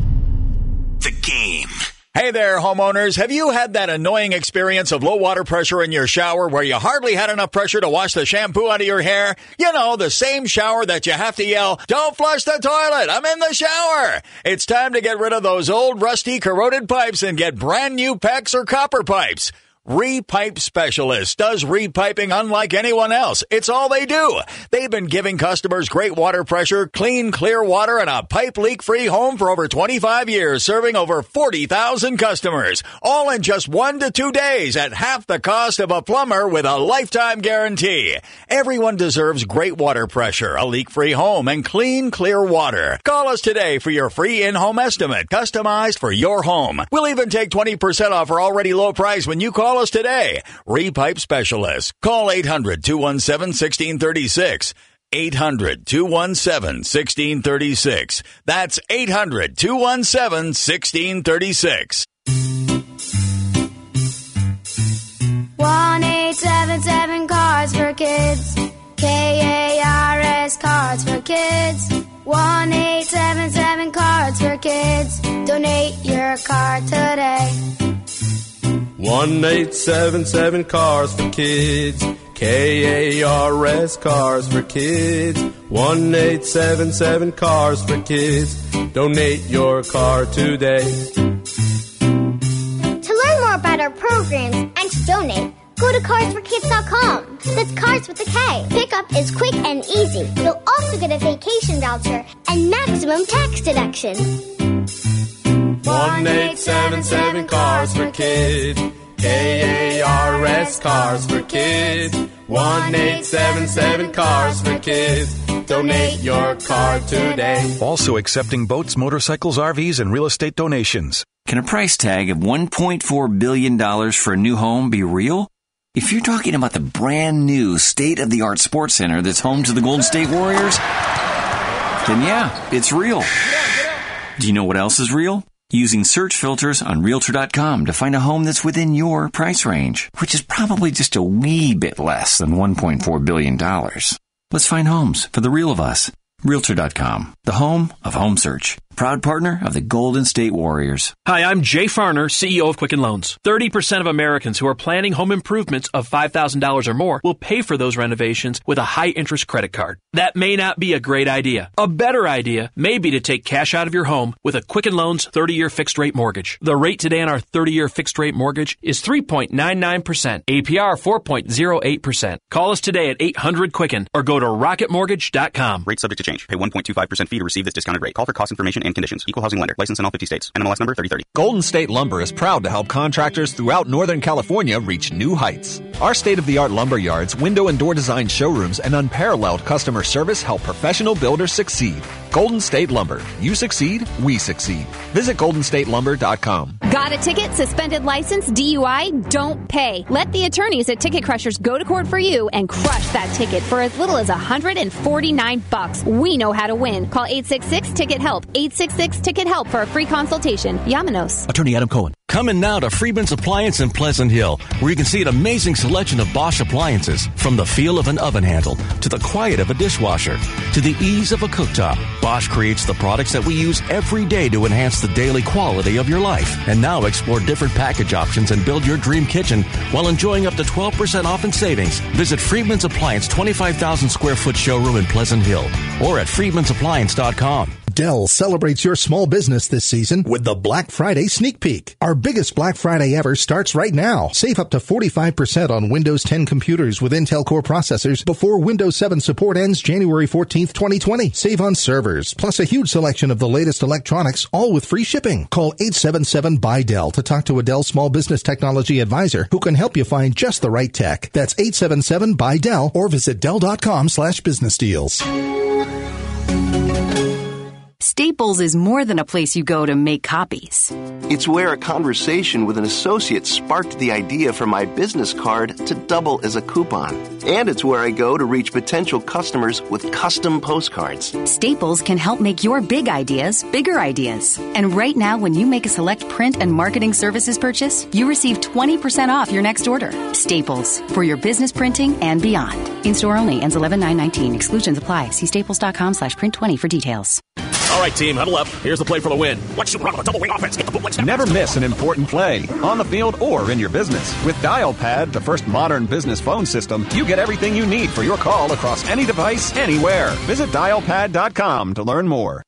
The Game. Hey there, homeowners. Have you had that annoying experience of low water pressure in your shower where you hardly had enough pressure to wash the shampoo out of your hair? You know, the same shower that you have to yell, "Don't flush the toilet, I'm in the shower." It's time to get rid of those old, rusty, corroded pipes and get brand new PEX or copper pipes. Repipe Specialist does repiping unlike anyone else. It's all they do. They've been giving customers great water pressure, clean, clear water, and a pipe leak-free home for over 25 years, serving over 40,000 customers. All in just 1 to 2 days at half the cost of a plumber with a lifetime guarantee. Everyone deserves great water pressure, a leak-free home, and clean, clear water. Call us today for your free in-home estimate, customized for your home. We'll even take 20% off our already low price when you call us today. Repipe Specialist. Call 800-217-1636. 800-217-1636. That's 800-217-1636. 1-877 Cards for Kids. KARS Cards for Kids. 1-877 Cards for Kids. Donate your card today. 1-877 Cars for Kids. KARS Cars for Kids. 1-877 Cars for Kids. Donate your car today. To learn more about our programs and to donate, go to carsforkids.com. That's Cars with a K. Pickup is quick and easy. You'll also get a vacation voucher and maximum tax deduction. 1-877 Cars for Kids. KARS Cars for Kids. 1-877 Cars for Kids. Donate your car today. Also accepting boats, motorcycles, RVs, and real estate donations. Can a price tag of $1.4 billion for a new home be real? If you're talking about the brand new state-of-the-art sports center that's home to the Golden State Warriors, then yeah, it's real. Do you know what else is real? Using search filters on Realtor.com to find a home that's within your price range, which is probably just a wee bit less than $1.4 billion. Let's find homes for the real of us. Realtor.com, the home of home search. Proud partner of the Golden State Warriors. Hi, I'm Jay Farner, CEO of Quicken Loans. 30% of Americans who are planning home improvements of $5,000 or more will pay for those renovations with a high-interest credit card. That may not be a great idea. A better idea may be to take cash out of your home with a Quicken Loans 30-year fixed-rate mortgage. The rate today on our 30-year fixed-rate mortgage is 3.99%, APR 4.08%. Call us today at 800-QUICKEN or go to rocketmortgage.com. Rate subject to change. Pay 1.25% fee to receive this discounted rate. Call for cost information and conditions. Equal housing lender. License in all 50 states. NMLS number 3030. Golden State Lumber is proud to help contractors throughout Northern California reach new heights. Our state-of-the-art lumber yards, window and door design showrooms, and unparalleled customer service help professional builders succeed. Golden State Lumber. You succeed, we succeed. Visit GoldenStateLumber.com. Got a ticket, suspended license, DUI? Don't pay. Let the attorneys at Ticket Crushers go to court for you and crush that ticket for as little as $149. We know how to win. Call 866-TICKET-HELP. 866-TICKET-HELP for a free consultation. Yamanos. Attorney Adam Cohen. Coming now to Friedman's Appliance in Pleasant Hill, where you can see an amazing selection of Bosch appliances, from the feel of an oven handle, to the quiet of a dishwasher, to the ease of a cooktop. Bosch creates the products that we use every day to enhance the daily quality of your life. And now explore different package options and build your dream kitchen while enjoying up to 12% off in savings. Visit Friedman's Appliance 25,000 square foot showroom in Pleasant Hill or at friedmansappliance.com. Dell celebrates your small business this season with the Black Friday Sneak Peek. Our biggest Black Friday ever starts right now. Save up to 45% on Windows 10 computers with Intel Core processors before Windows 7 support ends January 14th, 2020. Save on servers, plus a huge selection of the latest electronics, all with free shipping. Call 877-BUY-DELL to talk to a Dell small business technology advisor who can help you find just the right tech. That's 877-BUY-DELL or visit Dell.com/business deals. Staples is more than a place you go to make copies. It's where a conversation with an associate sparked the idea for my business card to double as a coupon. And it's where I go to reach potential customers with custom postcards. Staples can help make your big ideas bigger ideas. And right now, when you make a select print and marketing services purchase, you receive 20% off your next order. Staples, for your business printing and beyond. In-store only, ends 11/9/19. Exclusions apply. See staples.com/print20 for details. All right, team, huddle up. Here's the play for the win. Let's shoot around with a double wing offense. Get the bootleg snap. Never miss an important play, on the field or in your business. With DialPad, the first modern business phone system, you get everything you need for your call across any device, anywhere. Visit dialpad.com to learn more.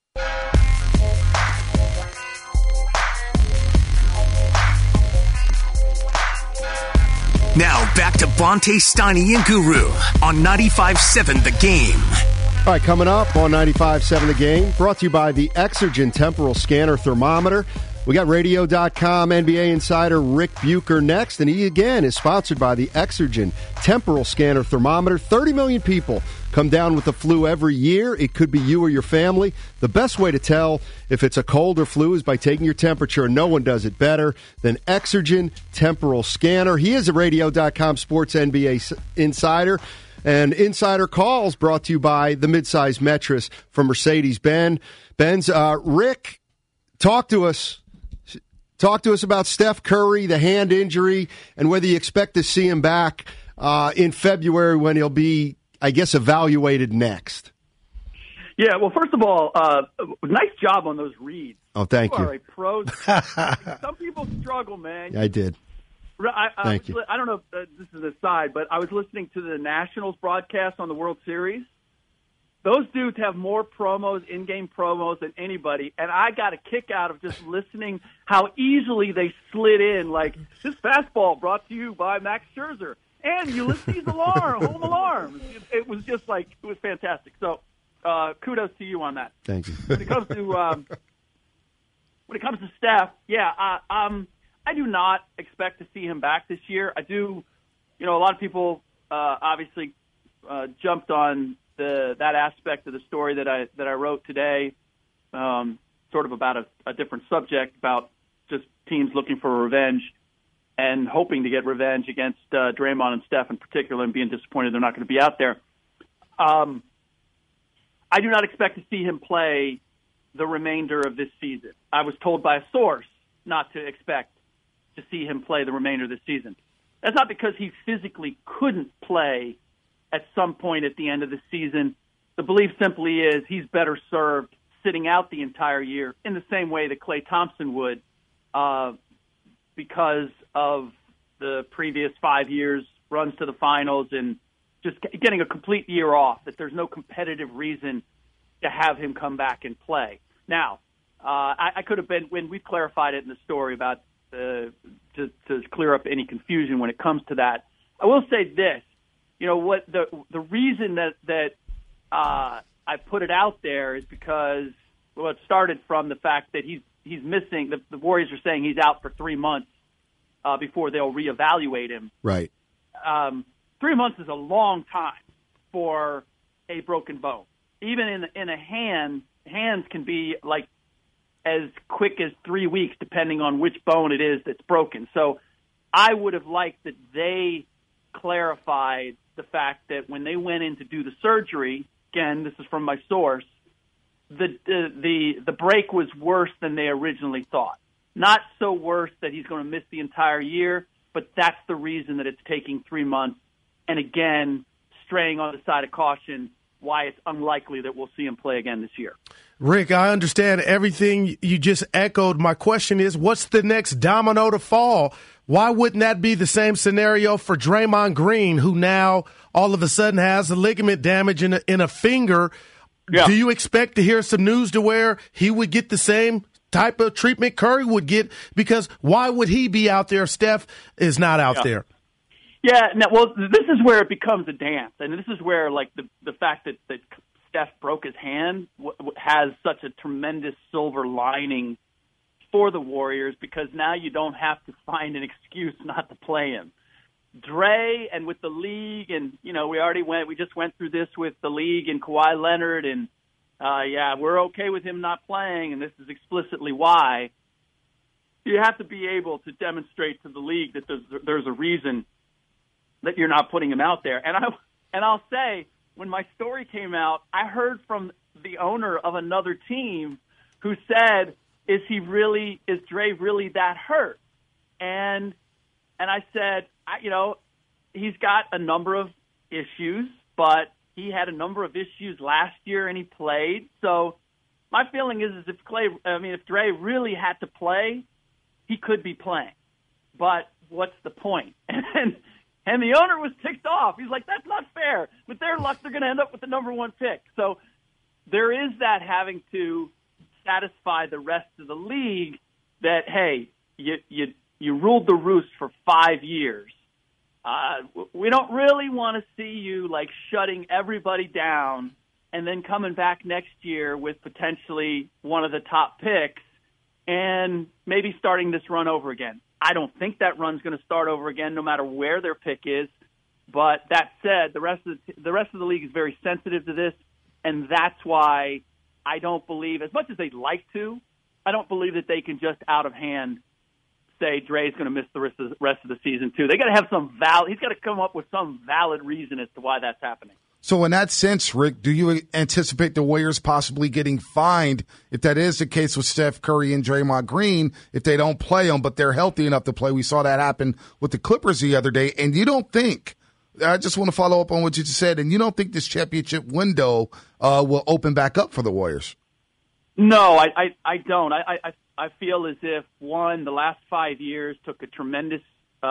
Now back to Bonte, Steiny, and Guru on 95.7 The Game. All right, coming up on 95.7 The Game, brought to you by the Exergen Temporal Scanner Thermometer. We got Radio.com NBA insider Rick Bucher next, and he again is sponsored by the Exergen Temporal Scanner Thermometer. 30 million people come down with the flu every year. It could be you or your family. The best way to tell if it's a cold or flu is by taking your temperature, and no one does it better than Exergen Temporal Scanner. He is a Radio.com Sports NBA insider. And Insider Calls brought to you by the midsize mattress from Mercedes-Benz. Rick, talk to us. Talk to us about Steph Curry, the hand injury, and whether you expect to see him back in February when he'll be, I guess, evaluated next. Yeah, well, first of all, nice job on those reads. Oh, thank you. You are a pro. Some people struggle, man. I did. Thank you. I don't know if this is an aside, but I was listening to the Nationals broadcast on the World Series. Those dudes have more promos, in-game promos, than anybody, and I got a kick out of just listening how easily they slid in, like, this fastball brought to you by Max Scherzer and Ulysses Home Alarm. It was just like, it was fantastic. So kudos to you on that. Thank you. When it comes to Steph, yeah, I do not expect to see him back this year. I do, a lot of people obviously jumped on that aspect of the story that I wrote today, sort of about a different subject, about just teams looking for revenge and hoping to get revenge against Draymond and Steph in particular, and being disappointed they're not going to be out there. I do not expect to see him play the remainder of this season. I was told by a source not to expect to see him play the remainder of this season. That's not because he physically couldn't play at some point at the end of the season. The belief simply is he's better served sitting out the entire year in the same way that Klay Thompson would, because of the previous 5 years, runs to the finals, and just getting a complete year off, that there's no competitive reason to have him come back and play. Now, I could have been, when we've clarified it in the story about to clear up any confusion when it comes to that, I will say this. What the reason that I put it out there is because, well, it started from the fact that he's missing. The Warriors are saying he's out for 3 months before they'll reevaluate him. Right. 3 months is a long time for a broken bone. Even in a hand, hands can be like as quick as 3 weeks, depending on which bone it is that's broken. So I would have liked that they clarified the fact that when they went in to do the surgery, again, this is from my source, the break was worse than they originally thought. Not so worse that he's going to miss the entire year, but that's the reason that it's taking 3 months. And again, straying on the side of caution, why it's unlikely that we'll see him play again this year. Rick, I understand everything you just echoed. My question is, what's the next domino to fall? Why wouldn't that be the same scenario for Draymond Green, who now all of a sudden has a ligament damage in a finger? Yeah. Do you expect to hear some news to where he would get the same type of treatment Curry would get? Because why would he be out there if Steph is not out there? Yeah, well, this is where it becomes a dance, and this is where, like, the fact that Steph broke his hand has such a tremendous silver lining for the Warriors, because now you don't have to find an excuse not to play him. Dre, and with the league, and, we just went through this with the league and Kawhi Leonard, and, we're okay with him not playing, and this is explicitly why. You have to be able to demonstrate to the league that there's a reason that you're not putting him out there. And I'll say, when my story came out, I heard from the owner of another team who said, is Dre really that hurt? And I said, he's got a number of issues, but he had a number of issues last year and he played. So my feeling is if Dre really had to play, he could be playing. But what's the point? And the owner was ticked off. He's like, that's not fair. With their luck, they're going to end up with the number one pick. So there is that having to satisfy the rest of the league that, hey, you ruled the roost for 5 years. we don't really want to see you like shutting everybody down and then coming back next year with potentially one of the top picks and maybe starting this run over again. I don't think that run's going to start over again no matter where their pick is. But that said, the rest of the league is very sensitive to this, and that's why I don't believe, as much as they'd like to, I don't believe that they can just out of hand say Dre's going to miss the rest of the season too. They got to have some valid. He's got to come up with some valid reason as to why that's happening. So in that sense, Rick, do you anticipate the Warriors possibly getting fined if that is the case with Steph Curry and Draymond Green if they don't play them, but they're healthy enough to play? We saw that happen with the Clippers the other day. And you don't think, I just want to follow up on what you just said, and you don't think this championship window will open back up for the Warriors? No, I don't. I feel as if, one, the last 5 years took a tremendous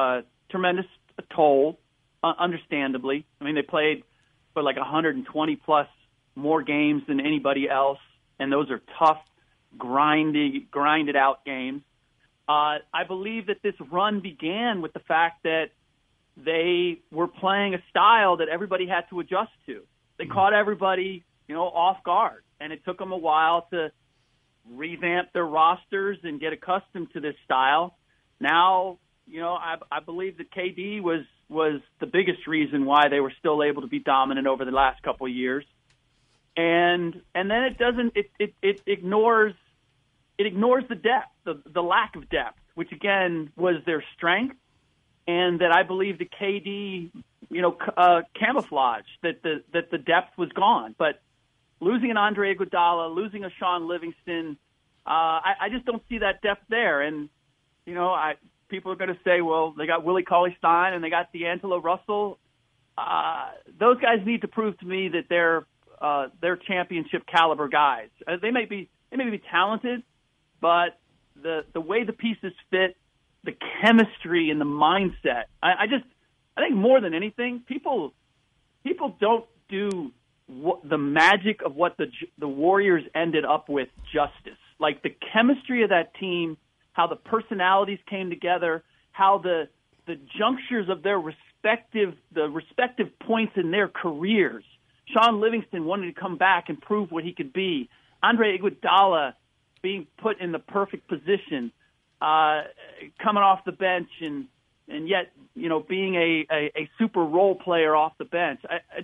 toll, understandably. I mean, they played for like 120-plus more games than anybody else, and those are tough, grinded-out games. I believe that this run began with the fact that they were playing a style that everybody had to adjust to. They caught everybody, off guard, and it took them a while to revamp their rosters and get accustomed to this style. Now, I believe that KD was the biggest reason why they were still able to be dominant over the last couple of years. And then it ignores the depth, the lack of depth, which again was their strength, and that I believe the KD, camouflaged that the depth was gone. But losing an Andre Iguodala, losing a Sean Livingston, I just don't see that depth there. And people are going to say, well, they got Willie Cauley-Stein and they got D'Angelo Russell. Those guys need to prove to me that they're championship caliber guys. They may be talented, but the way the pieces fit, the chemistry and the mindset. I think more than anything, people don't do the magic of what the Warriors ended up with justice. Like the chemistry of that team, how the personalities came together, how the junctures of their respective points in their careers. Sean Livingston wanted to come back and prove what he could be. Andre Iguodala being put in the perfect position, coming off the bench and yet being a super role player off the bench.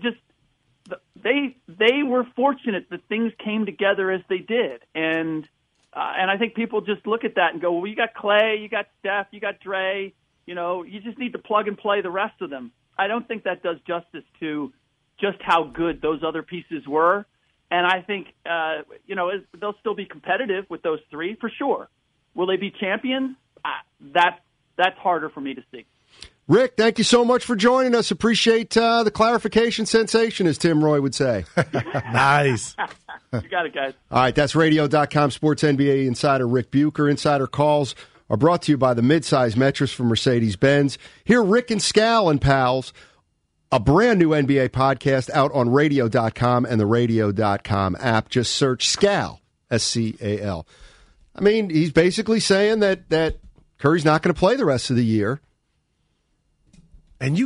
They were fortunate that things came together as they did, and I think people just look at that and go, well, you got Clay, you got Steph, you got Dre, you just need to plug and play the rest of them. I don't think that does justice to just how good those other pieces were, and I think they'll still be competitive with those three for sure. Will they be champions? That's harder for me to see. Rick, thank you so much for joining us. Appreciate the clarification sensation, as Tim Roy would say. Nice. You got it, guys. All right, that's radio.com sports NBA insider Rick Bucher. Insider calls are brought to you by the midsize mattress from Mercedes-Benz. Hear Rick and Scal and Pals, a brand new NBA podcast out on radio.com and the radio.com app. Just search Scal, S-C-A-L. I mean, he's basically saying that Curry's not going to play the rest of the year. And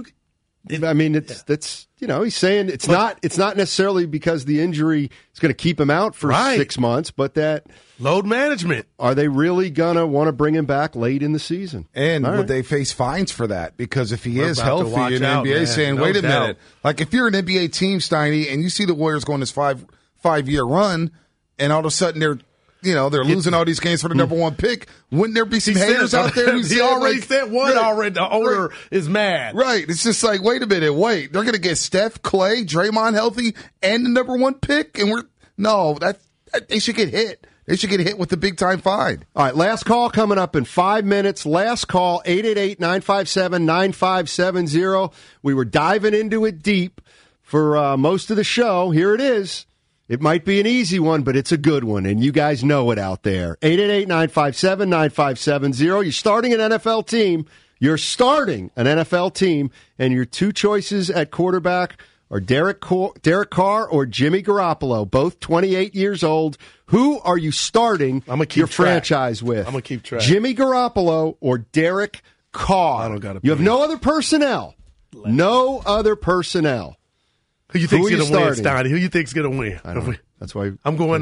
he's saying it's not necessarily because the injury is going to keep him out for 6 months, but that load management. Are they really going to want to bring him back late in the season? And would they face fines for that? Because if he is healthy, and the NBA is saying, wait a minute, like if you're an NBA team, Steiny, and you see the Warriors going this five-year run, and all of a sudden they're losing all these games for the number one pick. Wouldn't there be some haters out there who he already said one already? The owner is mad. Right. It's just like, wait a minute, they're going to get Steph, Clay, Draymond healthy, and the number one pick, and they should get hit. They should get hit with the big-time fine. All right, last call coming up in 5 minutes. Last call, 888-957-9570. We were diving into it deep for most of the show. Here it is. It might be an easy one, but it's a good one, and you guys know it out there. 888-957-9570. You're starting an NFL team. And your two choices at quarterback are Derek Carr or Jimmy Garoppolo, both 28 years old. Who are you starting your franchise with? I'm going to keep track. Jimmy Garoppolo or Derek Carr? I don't got to. You have no other personnel. No other personnel. Who you think's going to win, Steiny? Who you think's going to win? I don't know. That's why I'm going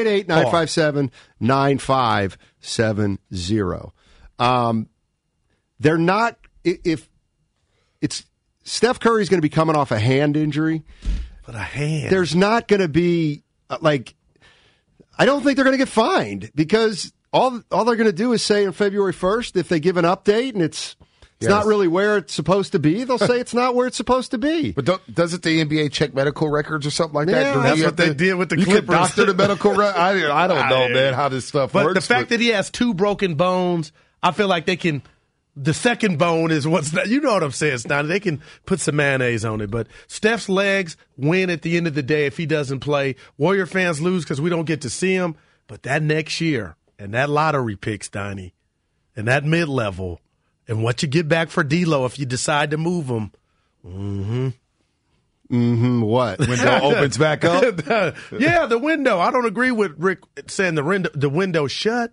888-957-9570. They're not if it's Steph Curry's going to be coming off a hand injury. But a hand. There's not going to be I don't think they're going to get fined because all they're going to do is say on February 1st if they give an update and it's not really where it's supposed to be, they'll say it's not where it's supposed to be. But doesn't the NBA check medical records or something like that? Yeah, that's what they did with the Clippers. You can doctor the medical record. I don't know, man, how this stuff works. But the fact that he has 2 broken bones, I feel like they can. The second bone is what's that? You know what I'm saying, Steiner. They can put some mayonnaise on it. But Steph's legs win at the end of the day if he doesn't play. Warrior fans lose because we don't get to see him. But that next year and that lottery pick, Steiny, and that mid-level, and what you get back for D'Lo if you decide to move him. What? Window opens back up? Yeah, the window. I don't agree with Rick saying the window shut.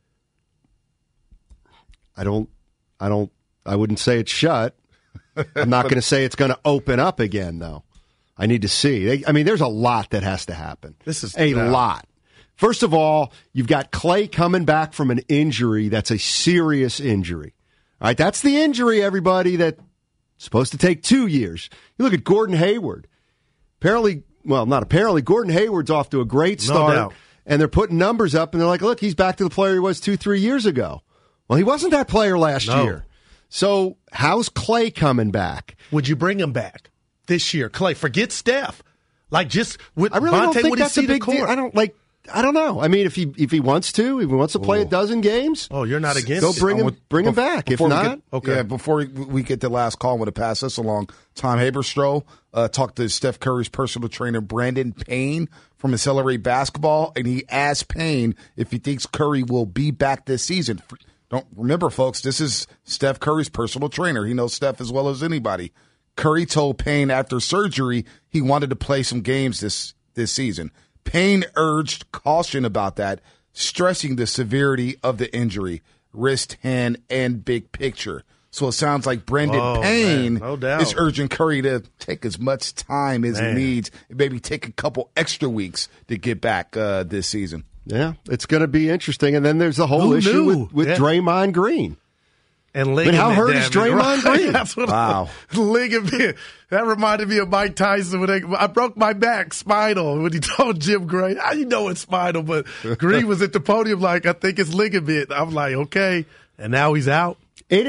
I wouldn't say it's shut. I'm not going to say it's going to open up again, though. I need to see. There's a lot that has to happen. This is a lot. First of all, you've got Klay coming back from an injury that's a serious injury. All right, that's the injury, everybody, that's supposed to take 2 years. You look at Gordon Hayward. Gordon Hayward's off to a great start, and they're putting numbers up, and they're like, look, he's back to the player he was 2-3 years ago. Well, he wasn't that player last year. So how's Klay coming back? Would you bring him back this year? Klay, forget Steph. Just with I really Monte, don't think would that's he a big deal. I don't know. If he wants to play a dozen games. Oh, you're not against go it. Bring him back. If not, okay. Yeah, before we get the last call, I'm going to pass this along. Tom Haberstroh talked to Steph Curry's personal trainer, Brandon Payne, from Accelerate Basketball, and he asked Payne if he thinks Curry will be back this season. Don't remember, folks, this is Steph Curry's personal trainer. He knows Steph as well as anybody. Curry told Payne after surgery he wanted to play some games this season. Payne urged caution about that, stressing the severity of the injury, wrist, hand, and big picture. So it sounds like Brendan Payne is urging Curry to take as much time as he needs and maybe take a couple extra weeks to get back this season. Yeah, it's going to be interesting. And then there's the whole issue with Draymond Green. And ligament how hurt is Draymond Green? That's what ligament. That reminded me of Mike Tyson when I broke my back, spinal, when he told Jim Gray, you know it's spinal, but Green was at the podium like, I think it's ligament. I'm like, okay. And now he's out.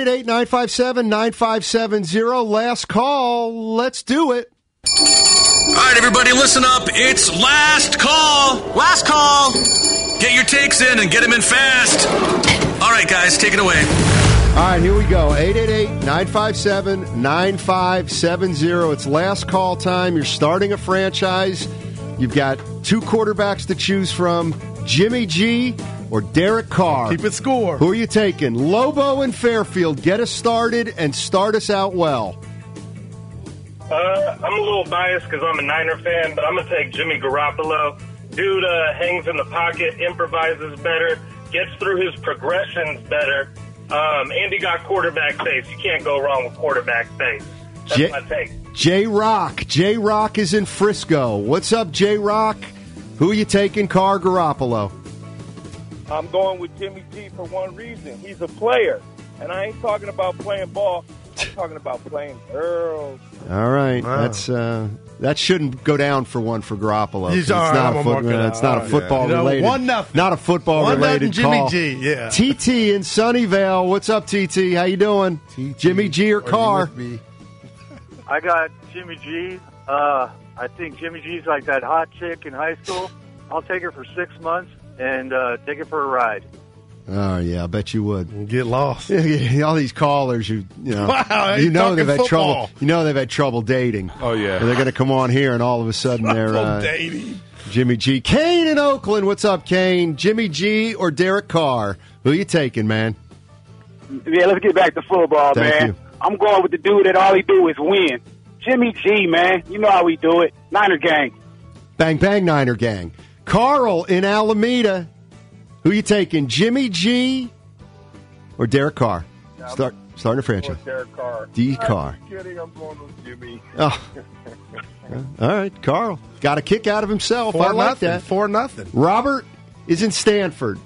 888-957-9570. Last call. Let's do it. All right, everybody, listen up. It's last call. Last call. Get your takes in and get them in fast. All right, guys, take it away. All right, here we go. 888-957-9570. It's last call time. You're starting a franchise. You've got 2 quarterbacks to choose from, Jimmy G or Derek Carr. Keep it score. Who are you taking? Lobo and Fairfield. Get us started and start us out well. I'm a little biased because I'm a Niner fan, but I'm going to take Jimmy Garoppolo. Dude hangs in the pocket, improvises better, gets through his progressions better. And he got quarterback face. You can't go wrong with quarterback face. That's my take. J-Rock. J-Rock is in Frisco. What's up, J-Rock? Who are you taking, Carr, Garoppolo? I'm going with Jimmy G for one reason. He's a player. And I ain't talking about playing ball. I'm talking about playing girls. All right. Wow. That shouldn't go down for one for Garoppolo. It's not a football related. 1-0. Not a football related call. Jimmy G, yeah. TT in Sunnyvale. What's up, TT? How you doing? Jimmy G or Carr? I got Jimmy G. I think Jimmy G's like that hot chick in high school. I'll take her for 6 months and take her for a ride. Oh, yeah, I bet you would. We'll get lost. All these callers, you know, wow, they've had trouble. You know they've had trouble dating. Oh, yeah. And they're going to come on here, and all of a sudden they're dating. Jimmy G. Kane in Oakland. What's up, Kane? Jimmy G or Derek Carr? Who you taking, man? Yeah, let's get back to football, man. I'm going with the dude that all he do is win. Jimmy G, man. You know how we do it. Niner gang. Bang, bang, Niner gang. Carl in Alameda. Who you taking, Jimmy G or Derek Carr? Starting a franchise. Derek Carr. D. Carr. I'm kidding. I'm going with Jimmy. Oh. All right, Carl. Got a kick out of himself. I like that. 4-0. Robert is in Stanford.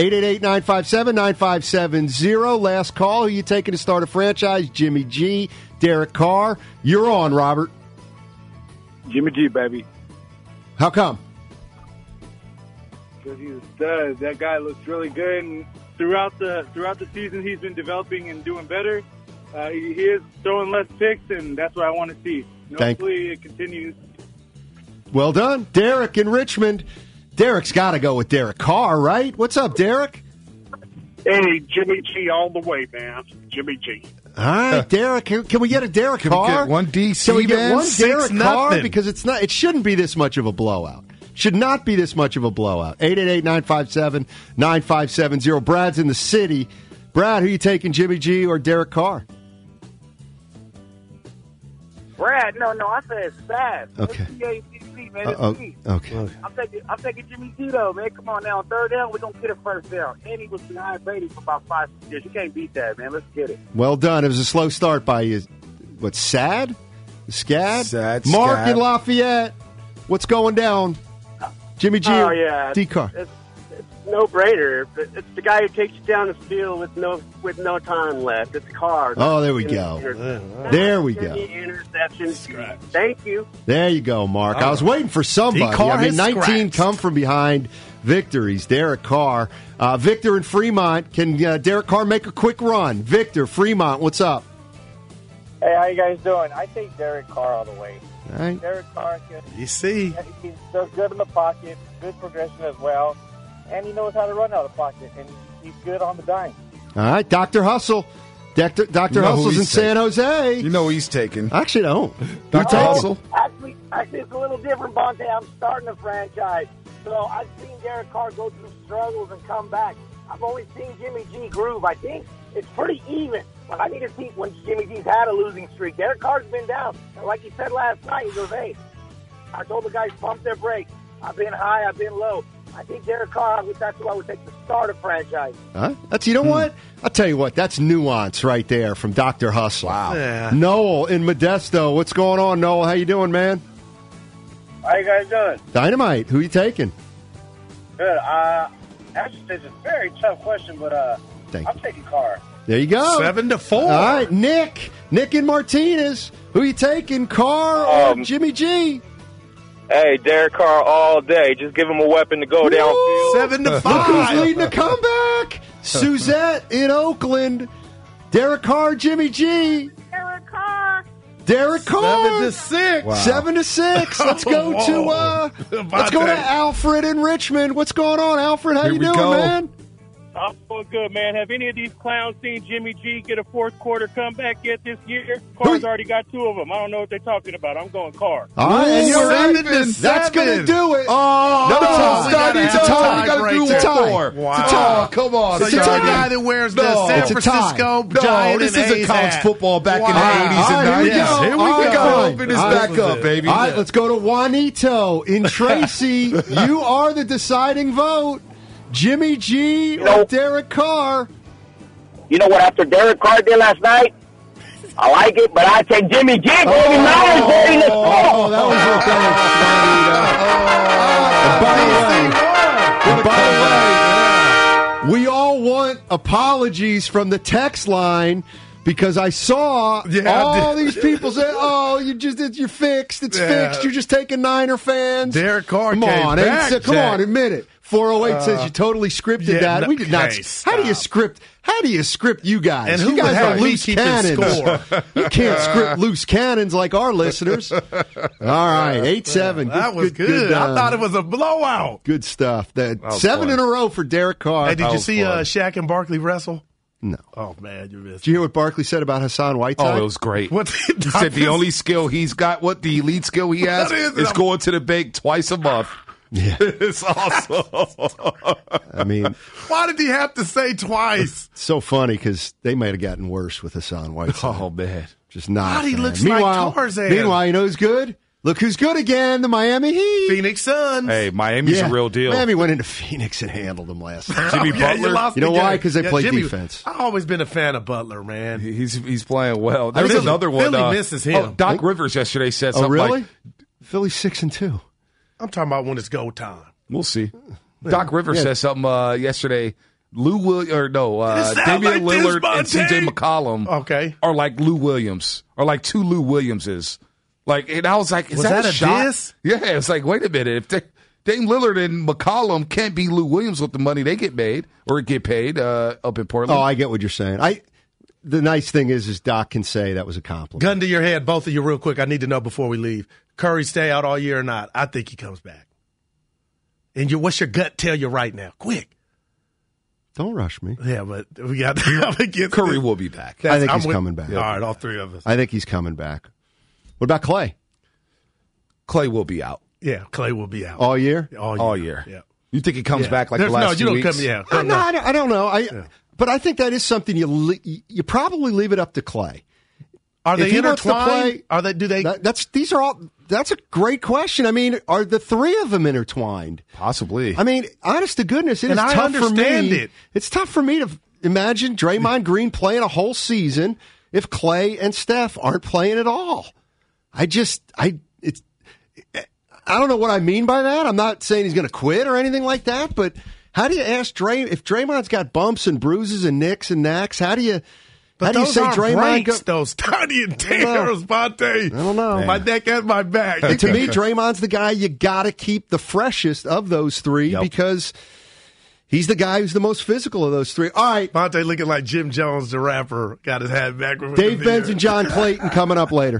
888-957-9570. Last call. Who you taking to start a franchise? Jimmy G, Derek Carr. You're on, Robert. Jimmy G, baby. How come? Because he's a stud. That guy looks really good, and throughout the season, he's been developing and doing better. He is throwing less picks, and that's what I want to see. Hopefully, it continues. Well done, Derek in Richmond. Derek's got to go with Derek Carr, right? What's up, Derek? Hey, Jimmy G all the way, man. Jimmy G. All right, Derek. Can we get a Derek Can Carr? we get one DC, Can we get man? one Derek 6-0. Carr? Because it's not. It shouldn't be this much of a blowout. Should not be this much of a blowout. 888-957-9570. Brad's in the city. Brad, who you taking, Jimmy G or Derek Carr? Brad, no, I said it's fast. Okay. It's CACC, man. It's me. Okay. I'm taking Jimmy G, though, man. Come on now. On third down, we're going to get a first down. And he was behind Brady for about 5 years. You can't beat that, man. Let's get it. Well done. It was a slow start by you. What, Sad? Scad? Sad. Mark Scad. in Lafayette. What's going down? Jimmy G or D. Carr? It's no brainer. It's the guy who takes you down the field with no time left. It's Carr. Oh, there we go. There we go. Interceptions. Thank you. There you go, Mark. I was waiting for somebody. D. Carr I mean, has 19 scrapped. come from behind victories. Derek Carr. Victor in Fremont. Can Derek Carr make a quick run? Victor, Fremont, what's up? Hey, how you guys doing? I take Derek Carr all the way. All right. Derek Carr, You see. he does good in the pocket, good progression as well, and he knows how to run out of the pocket, and he's good on the dime. All right, Dr. Hustle. Dr. Hustle's in San Jose. You know who he's taking. I actually don't. Dr. Hustle? Actually, it's a little different, Bonte. I'm starting a franchise, so I've seen Derek Carr go through struggles and come back. I've always seen Jimmy G groove. I think it's pretty even. But I need to see when Jimmy G's had a losing streak. Derek Carr's been down. And like he said last night, he goes, hey, I told the guys, pump their brakes. I've been high, I've been low. I think Derek Carr, that's who I would take to start a franchise. You know what? I'll tell you what. That's nuance right there from Dr. Hustle. Wow. Yeah. Noel in Modesto. What's going on, Noel? How you doing, man? How you guys doing? Dynamite. Who you taking? Good. Actually, it's a very tough question, but I'm taking Carr. There you go. 7-4. All right, Nick and Martinez. Who you taking, Carr or Jimmy G? Hey, Derek Carr all day. Just give him a weapon to go downfield. 7-5. Look who's leading the comeback. Suzette in Oakland. Derek Carr, Jimmy G. Derek Carr. Derek Carr. 7-6. Wow. 7-6. Let's go to Alfred in Richmond. What's going on, Alfred? How Here you we doing, go. man? I'm doing good, man. Have any of these clowns seen Jimmy G get a fourth quarter comeback yet this year? Carr's already got 2 of them. I don't know what they're talking about. I'm going Carr. All right, and you're right. 7-7. That's going to do it. Oh, No tie. it's a tie. You got to do It's a tie. one more. Wow. It's a tie. Come on. So It's a you're tie. the guy that wears the No. San It's a tie. Francisco No, Giant this and isn't A's college hat. football back in the Wow. 80s and All right, 90s. here we go. Here we All go. right, We got to open this All right. back up, baby. All right, let's go to Juanito in Tracy. You are the deciding vote. Jimmy G or Derek Carr? You know what? After Derek Carr did last night, I like it, but I take Jimmy G. Baby, baby, let's go. That was by the way, we all want apologies from the text line because I saw all these people say, "Oh, you're fixed. It's fixed. You're just taking Niner fans." Derek Carr come came on, back, come Jack. on, admit it. 408 says you totally scripted that. We did not. How do you script? How do you script you guys? And who you guys would are have me loose keeping cannons. score? You can't script loose cannons like our listeners. All right, 8-7. That was good. I thought it was a blowout. Good stuff. was 7 fun. in a row for Derek Carr. Hey, did you see Shaq and Barkley wrestle? No. Oh, man, you missed. Did you hear what Barkley said about Hassan Whiteside? Oh, it was great. What He said the only skill he's got, the elite skill he has, is going to the bank twice a month. Yeah. It's awesome. I mean, why did he have to say twice? So funny because they might have gotten worse with Hassan Whiteside. Oh, man. Just not. God, he man. looks like Tarzan. Meanwhile, you know who's good? Look who's good again, the Miami Heat. Phoenix Suns. Hey, Miami's a real deal. Miami went into Phoenix and handled them last night. Jimmy Butler. You know why? Because they play defense. I've always been a fan of Butler, man. He's playing well. There's another one. Philly misses him. Doc Rivers yesterday said something really? like... Philly's 6-2. I'm talking about when it's go time. We'll see. Doc Rivers said something yesterday. Damian like Lillard and C.J. McCollum are like Lou Williams, or like two Lou Williamses. Like, and I was like, is that a shot? Diss? Yeah, it's like, wait a minute. If Dame Lillard and McCollum can't be Lou Williams with the money they get paid or get paid up in Portland. Oh, I get what you're saying. The nice thing is Doc can say that was a compliment. Gun to your head, both of you, real quick. I need to know before we leave. Curry stay out all year or not? I think he comes back. And what's your gut tell you right now? Quick. Don't rush me. Yeah, but we got to get Curry will be back. I think he's coming back. All right, all three of us. I think he's coming back. What about Clay? Clay will be out. Yeah, Clay will be out. All year? All year. Yeah. You think he comes back like the last 2 weeks? I don't know. But I think that is something you probably leave it up to Clay. Are they intertwined? That's a great question. I mean, are the three of them intertwined? Possibly. I mean, honest to goodness, it is tough for me. It's tough for me to imagine Draymond Green playing a whole season if Clay and Steph aren't playing at all. I don't know what I mean by that. I'm not saying he's going to quit or anything like that, but how do you ask if Draymond's got bumps and bruises and nicks and knacks, how do you say Draymond those tiny and tears, Monte? I don't know. My neck and my back. To me, Draymond's the guy you got to keep the freshest of those three because he's the guy who's the most physical of those three. All right. Monte looking like Jim Jones, the rapper, got his hat back. Dave Benz and John Clayton coming up later.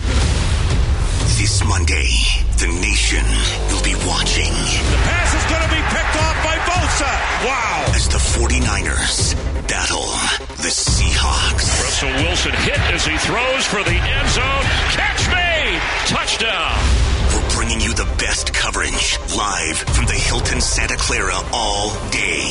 This Monday, the nation will be watching. The pass is going to be picked off by Bosa. Wow. As the 49ers battle the Seahawks. Russell Wilson hit as he throws for the end zone. Catch made. Touchdown. We're bringing you the best coverage live from the Hilton Santa Clara all day.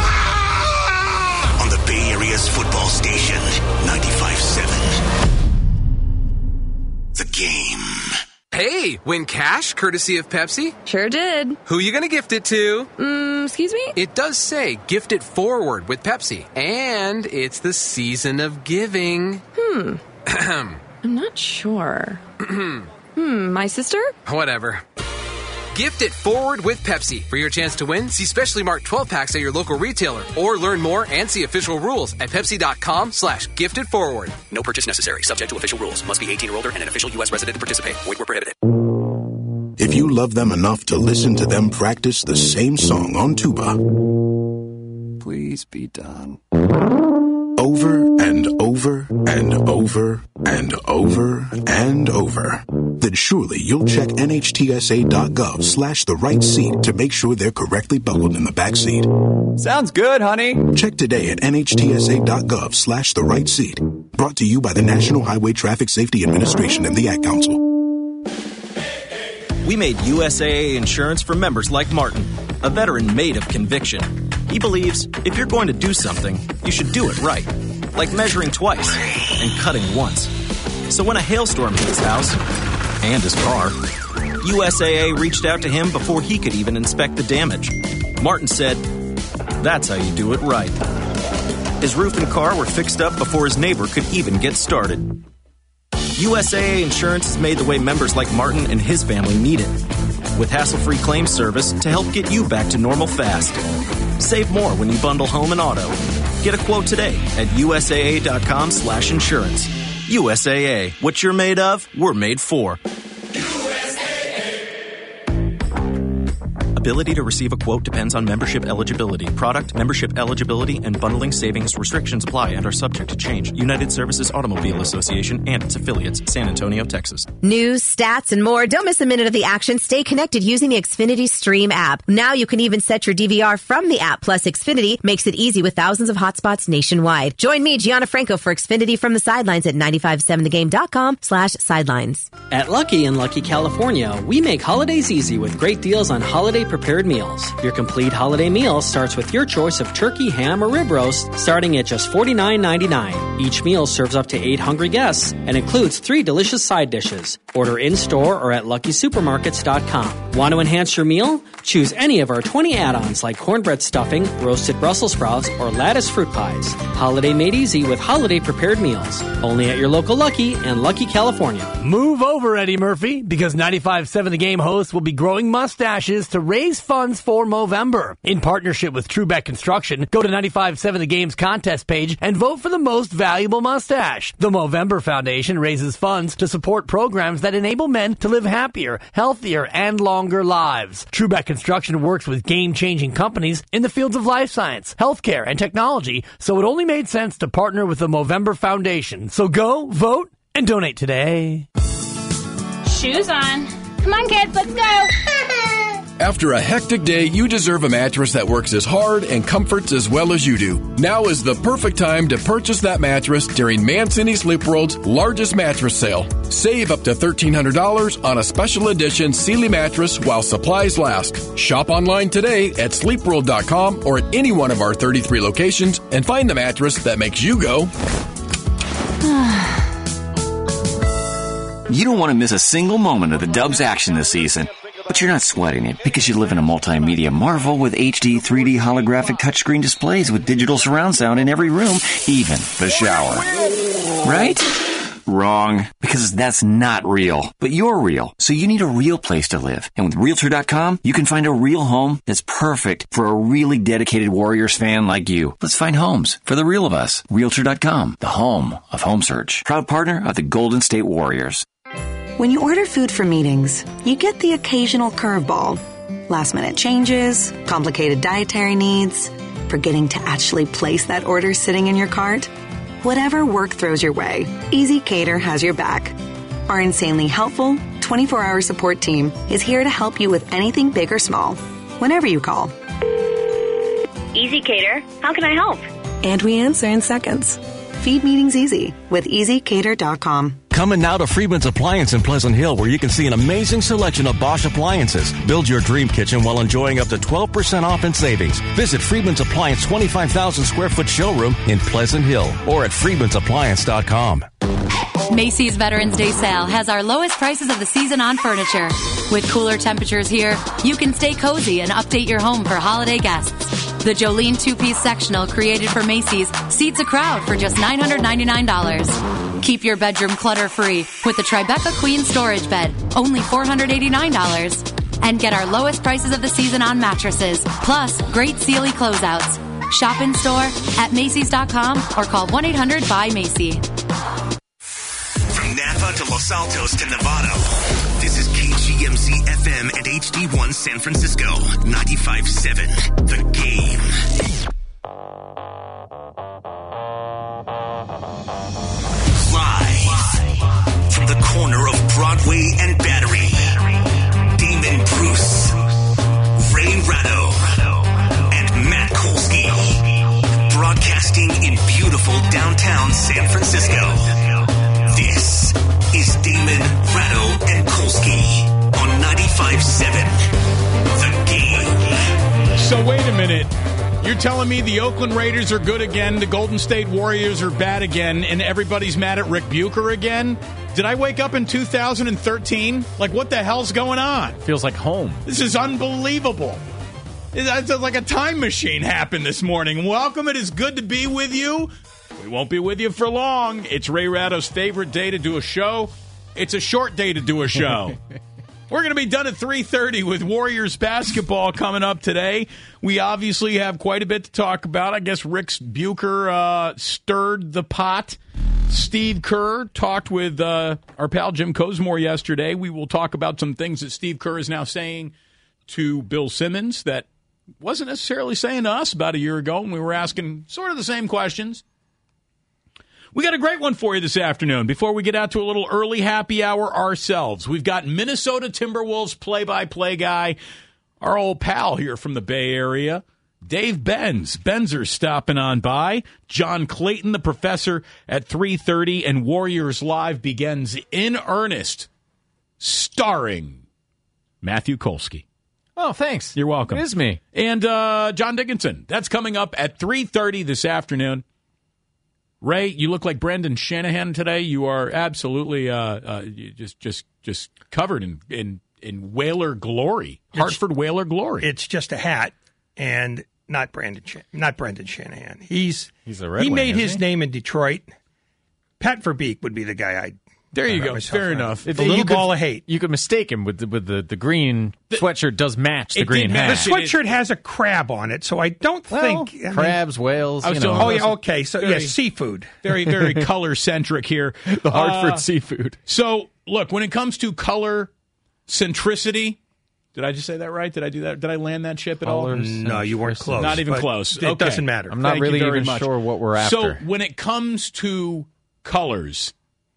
On the Bay Area's football station, 95.7. The Game. Hey, win cash courtesy of Pepsi? Sure did. Who you gonna gift it to? Excuse me? It does say gift it forward with Pepsi. And it's the season of giving. I'm not sure. My sister? Whatever. Gift it forward with Pepsi. For your chance to win, see specially marked 12-packs at your local retailer. Or learn more and see official rules at Pepsi.com/giftitforward. No purchase necessary. Subject to official rules. Must be 18 or older and an official U.S. resident to participate. Void where prohibited. If you love them enough to listen to them practice the same song on tuba, please be done. Over and over and over and over and over, then surely you'll check NHTSA.gov/the right seat to make sure they're correctly buckled in the back seat. Sounds good, honey. Check today at NHTSA.gov/the right seat. Brought to you by the National Highway Traffic Safety Administration and the Ad Council. We made USAA insurance for members like Martin, a veteran made of conviction. He believes if you're going to do something, you should do it right, like measuring twice and cutting once. So when a hailstorm hit his house and his car, USAA reached out to him before he could even inspect the damage. Martin said, "That's how you do it right." His roof and car were fixed up before his neighbor could even get started. USAA insurance is made the way members like Martin and his family need it, with hassle-free claim service to help get you back to normal fast. Save more when you bundle home and auto. Get a quote today at USAA.com/insurance. USAA. What you're made of, we're made for. Ability to receive a quote depends on membership eligibility. Product, membership eligibility, and bundling savings restrictions apply and are subject to change. United Services Automobile Association and its affiliates, San Antonio, Texas. News, stats, and more. Don't miss a minute of the action. Stay connected using the Xfinity Stream app. Now you can even set your DVR from the app. Plus, Xfinity makes it easy with thousands of hotspots nationwide. Join me, Gianna Franco, for Xfinity from the sidelines at 957thegame.com/sidelines. At Lucky in Lucky, California, we make holidays easy with great deals on holiday prepared meals. Your complete holiday meal starts with your choice of turkey, ham, or rib roast, starting at just $49.99. Each meal serves up to 8 hungry guests and includes 3 delicious side dishes. Order in-store or at LuckySupermarkets.com. Want to enhance your meal? Choose any of our 20 add-ons like cornbread stuffing, roasted Brussels sprouts, or lattice fruit pies. Holiday made easy with holiday prepared meals. Only at your local Lucky and Lucky, California. Move over, Eddie Murphy, because 95.7 The Game host will be growing mustaches to raise funds for Movember. In partnership with Trubeck Construction, go to 95.7 The Game's contest page and vote for the most valuable mustache. The Movember Foundation raises funds to support programs that enable men to live happier, healthier, and longer lives. Trubeck Construction works with game-changing companies in the fields of life science, healthcare, and technology, so it only made sense to partner with the Movember Foundation. So go, vote, and donate today. Shoes on. Come on, kids, let's go. After a hectic day, you deserve a mattress that works as hard and comforts as well as you do. Now is the perfect time to purchase that mattress during Mancini Sleep World's largest mattress sale. Save up to $1,300 on a special edition Sealy mattress while supplies last. Shop online today at sleepworld.com or at any one of our 33 locations and find the mattress that makes you go. You don't want to miss a single moment of the Dubs action this season. But you're not sweating it because you live in a multimedia marvel with HD 3D holographic touchscreen displays with digital surround sound in every room, even the shower. Right? Wrong. Because that's not real. But you're real. So you need a real place to live. And with Realtor.com, you can find a real home that's perfect for a really dedicated Warriors fan like you. Let's find homes for the real of us. Realtor.com, the home of home search. Proud partner of the Golden State Warriors. When you order food for meetings, you get the occasional curveball. Last-minute changes, complicated dietary needs, forgetting to actually place that order sitting in your cart. Whatever work throws your way, Easy Cater has your back. Our insanely helpful, 24-hour support team is here to help you with anything big or small, whenever you call. Easy Cater, how can I help? And we answer in seconds. Feed meetings easy with EasyCater.com. Coming now to Friedman's Appliance in Pleasant Hill, where you can see an amazing selection of Bosch appliances. Build your dream kitchen while enjoying up to 12% off in savings. Visit Friedman's Appliance 25,000 square foot showroom in Pleasant Hill or at Friedman'sAppliance.com. Macy's Veterans Day sale has our lowest prices of the season on furniture. With cooler temperatures here, you can stay cozy and update your home for holiday guests. The Jolene 2-piece sectional created for Macy's seats a crowd for just $999. Keep your bedroom clutter-free with the Tribeca Queen storage bed, only $489. And get our lowest prices of the season on mattresses, plus great Sealy closeouts. Shop in store at Macy's.com or call 1-800-BUY-MACY. From Napa to Los Altos to Novato, this is KGMZ FM and HD1 San Francisco, 95.7 The Game. Live from the corner of Broadway and Battery, Damon Bruce, Ray Ratto, and Matt Kolsky, broadcasting in beautiful downtown San Francisco. This is Damon, Ratto, and Kolsky on 95.7 The Game. So wait a minute. You're telling me the Oakland Raiders are good again, the Golden State Warriors are bad again, and everybody's mad at Rick Bucher again? Did I wake up in 2013? Like, what the hell's going on? Feels like home. This is unbelievable. It's like a time machine happened this morning. Welcome. It is good to be with you. We won't be with you for long. It's Ray Ratto's favorite day to do a show. It's a short day to do a show. We're going to be done at 3:30 with Warriors basketball coming up today. We obviously have quite a bit to talk about. I guess Rick Bucher stirred the pot. Steve Kerr talked with our pal Jim Cosmore yesterday. We will talk about some things that Steve Kerr is now saying to Bill Simmons that wasn't necessarily saying to us about a year ago when we were asking sort of the same questions. We got a great one for you this afternoon. Before we get out to a little early happy hour ourselves, we've got Minnesota Timberwolves play-by-play guy, our old pal here from the Bay Area, Dave Benz. Benzer's stopping on by. John Clayton, the professor, at 3:30, and Warriors Live begins in earnest, starring Matthew Kolsky. Oh, thanks. You're welcome. It is me. And John Dickinson. That's coming up at 3:30 this afternoon. Ray, you look like Brendan Shanahan today. You are absolutely just covered in Whaler glory, Hartford Whaler glory. It's just a hat, and not Brendan Shanahan. He's a Red He Wing, made isn't his he? name in Detroit. Pat Verbeek would be the guy I'd. There you go. Fair enough. A little ball of hate. You could mistake him with the green sweatshirt does match the It green did hat. match. The sweatshirt has a crab on it, so I don't think crabs, whales. Oh yeah, okay. So Very- seafood. Very, very color centric here. The Hartford seafood. So, look, when it comes to color centricity, did I just say that right? Did I do that? Did I land that ship at all? No, you weren't close. Not even but close. It Okay. doesn't matter. I'm not Thank you really very even much. sure what we're after. So, when it comes to colors,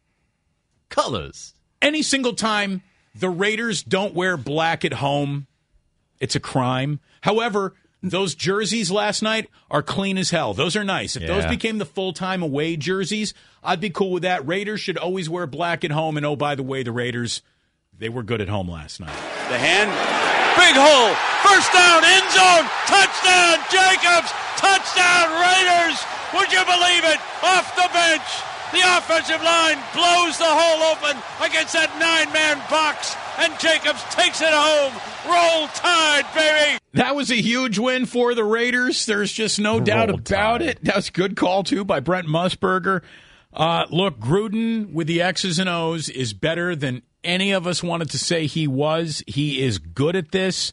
any single time the Raiders don't wear black at home, it's a crime. However, those jerseys last night are clean as hell. Those are nice. If those Yeah. became the full-time away jerseys, I'd be cool with that. Raiders should always wear black at home. And, oh, by the way, the Raiders, they were good at home last night. The hand. Big hole. First down. End zone. Touchdown. Jacobs. Touchdown. Raiders. Would you believe it? Off the bench. The offensive line blows the hole open against that 9-man box. And Jacobs takes it home. Roll Tide, baby. That was a huge win for the Raiders. There's just no doubt about it. That was a good call, too, by Brent Musburger. Look, Gruden with the X's and O's is better than any of us wanted to say he was. He is good at this.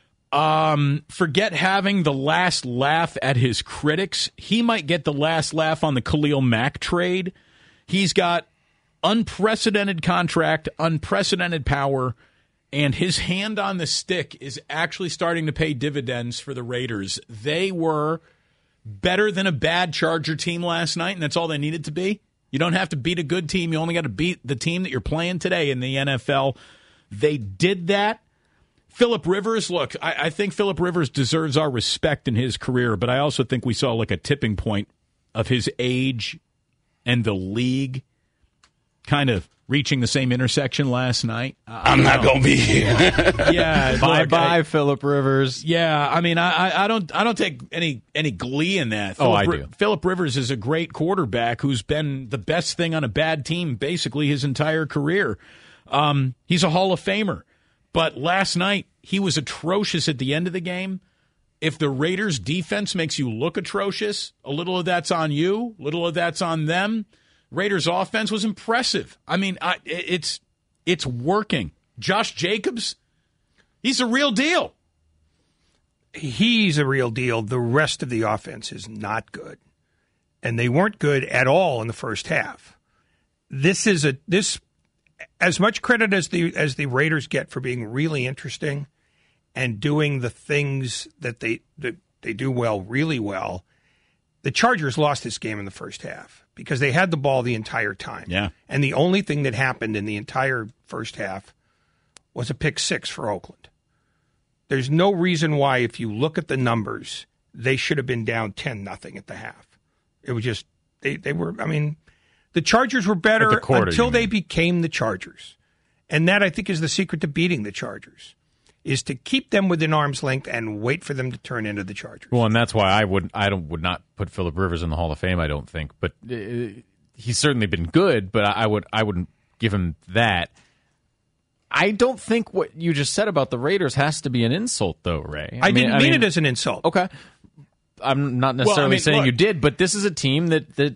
Forget having the last laugh at his critics. He might get the last laugh on the Khalil Mack trade. He's got unprecedented contract, unprecedented power, and his hand on the stick is actually starting to pay dividends for the Raiders. They were better than a bad Charger team last night, and that's all they needed to be. You don't have to beat a good team. You only got to beat the team that you're playing today in the NFL. They did that. Phillip Rivers, look, I think Phillip Rivers deserves our respect in his career, but I also think we saw like a tipping point of his age and the league kind of reaching the same intersection last night. I'm not going to be here. Yeah, Bye, Phillip Rivers. Yeah, I mean, I don't take any glee in that. I do. Phillip Rivers is a great quarterback who's been the best thing on a bad team basically his entire career. He's a Hall of Famer. But last night, he was atrocious at the end of the game. If the Raiders' defense makes you look atrocious, a little of that's on you, a little of that's on them. Raiders' offense was impressive. I mean, it's working. Josh Jacobs, he's a real deal. He's a real deal. The rest of the offense is not good. And they weren't good at all in the first half. This as much credit as the Raiders get for being really interesting and doing the things that they do well, really well. The Chargers lost this game in the first half because they had the ball the entire time. Yeah. And the only thing that happened in the entire first half was a pick six for Oakland. There's no reason why, if you look at the numbers, they should have been down 10-0 at the half. It was just they were. I mean, the Chargers were better until they became the Chargers, and that I think is the secret to beating the Chargers, is to keep them within arm's length and wait for them to turn into the Chargers. Well, and that's why I would not put Phillip Rivers in the Hall of Fame. I don't think, but he's certainly been good. But I wouldn't give him that. I don't think what you just said about the Raiders has to be an insult, though, Ray. I didn't mean it as an insult. Okay, I'm not necessarily saying you did, but this is a team that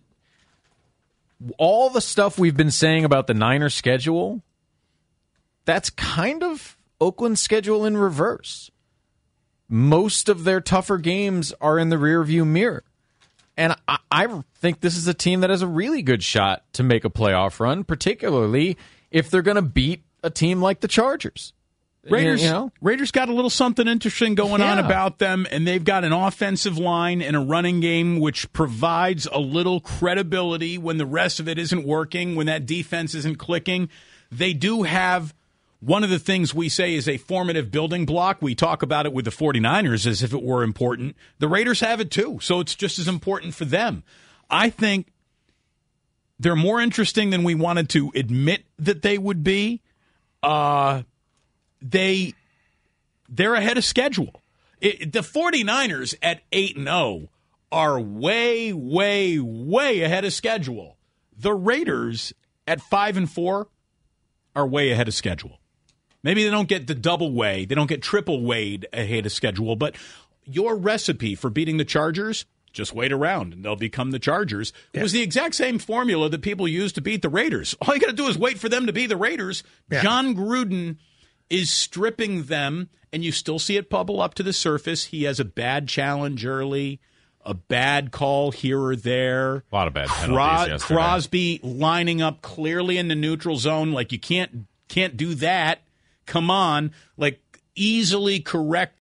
all the stuff we've been saying about the Niners schedule, that's kind of Oakland's schedule in reverse. Most of their tougher games are in the rearview mirror. And I think this is a team that has a really good shot to make a playoff run, particularly if they're going to beat a team like the Chargers. Raiders got a little something interesting going on about them, and they've got an offensive line and a running game which provides a little credibility when the rest of it isn't working, when that defense isn't clicking. They do have one of the things we say is a formative building block. We talk about it with the 49ers as if it were important. The Raiders have it too, so it's just as important for them. I think they're more interesting than we wanted to admit that they would be. They they're ahead of schedule. The 49ers at 8-0 are way, way, way ahead of schedule. The Raiders at 5-4 are way ahead of schedule. Maybe they don't get the double way, they don't get triple weighed ahead of schedule, but your recipe for beating the Chargers, just wait around and they'll become the Chargers. It was the exact same formula that people used to beat the Raiders. All you got to do is wait for them to be the Raiders. Yeah. John Gruden is stripping them, and you still see it bubble up to the surface. He has a bad challenge early, a bad call here or there. A lot of bad penalties yesterday. Crosby lining up clearly in the neutral zone. Like, you can't do that. Come on. Like, easily correct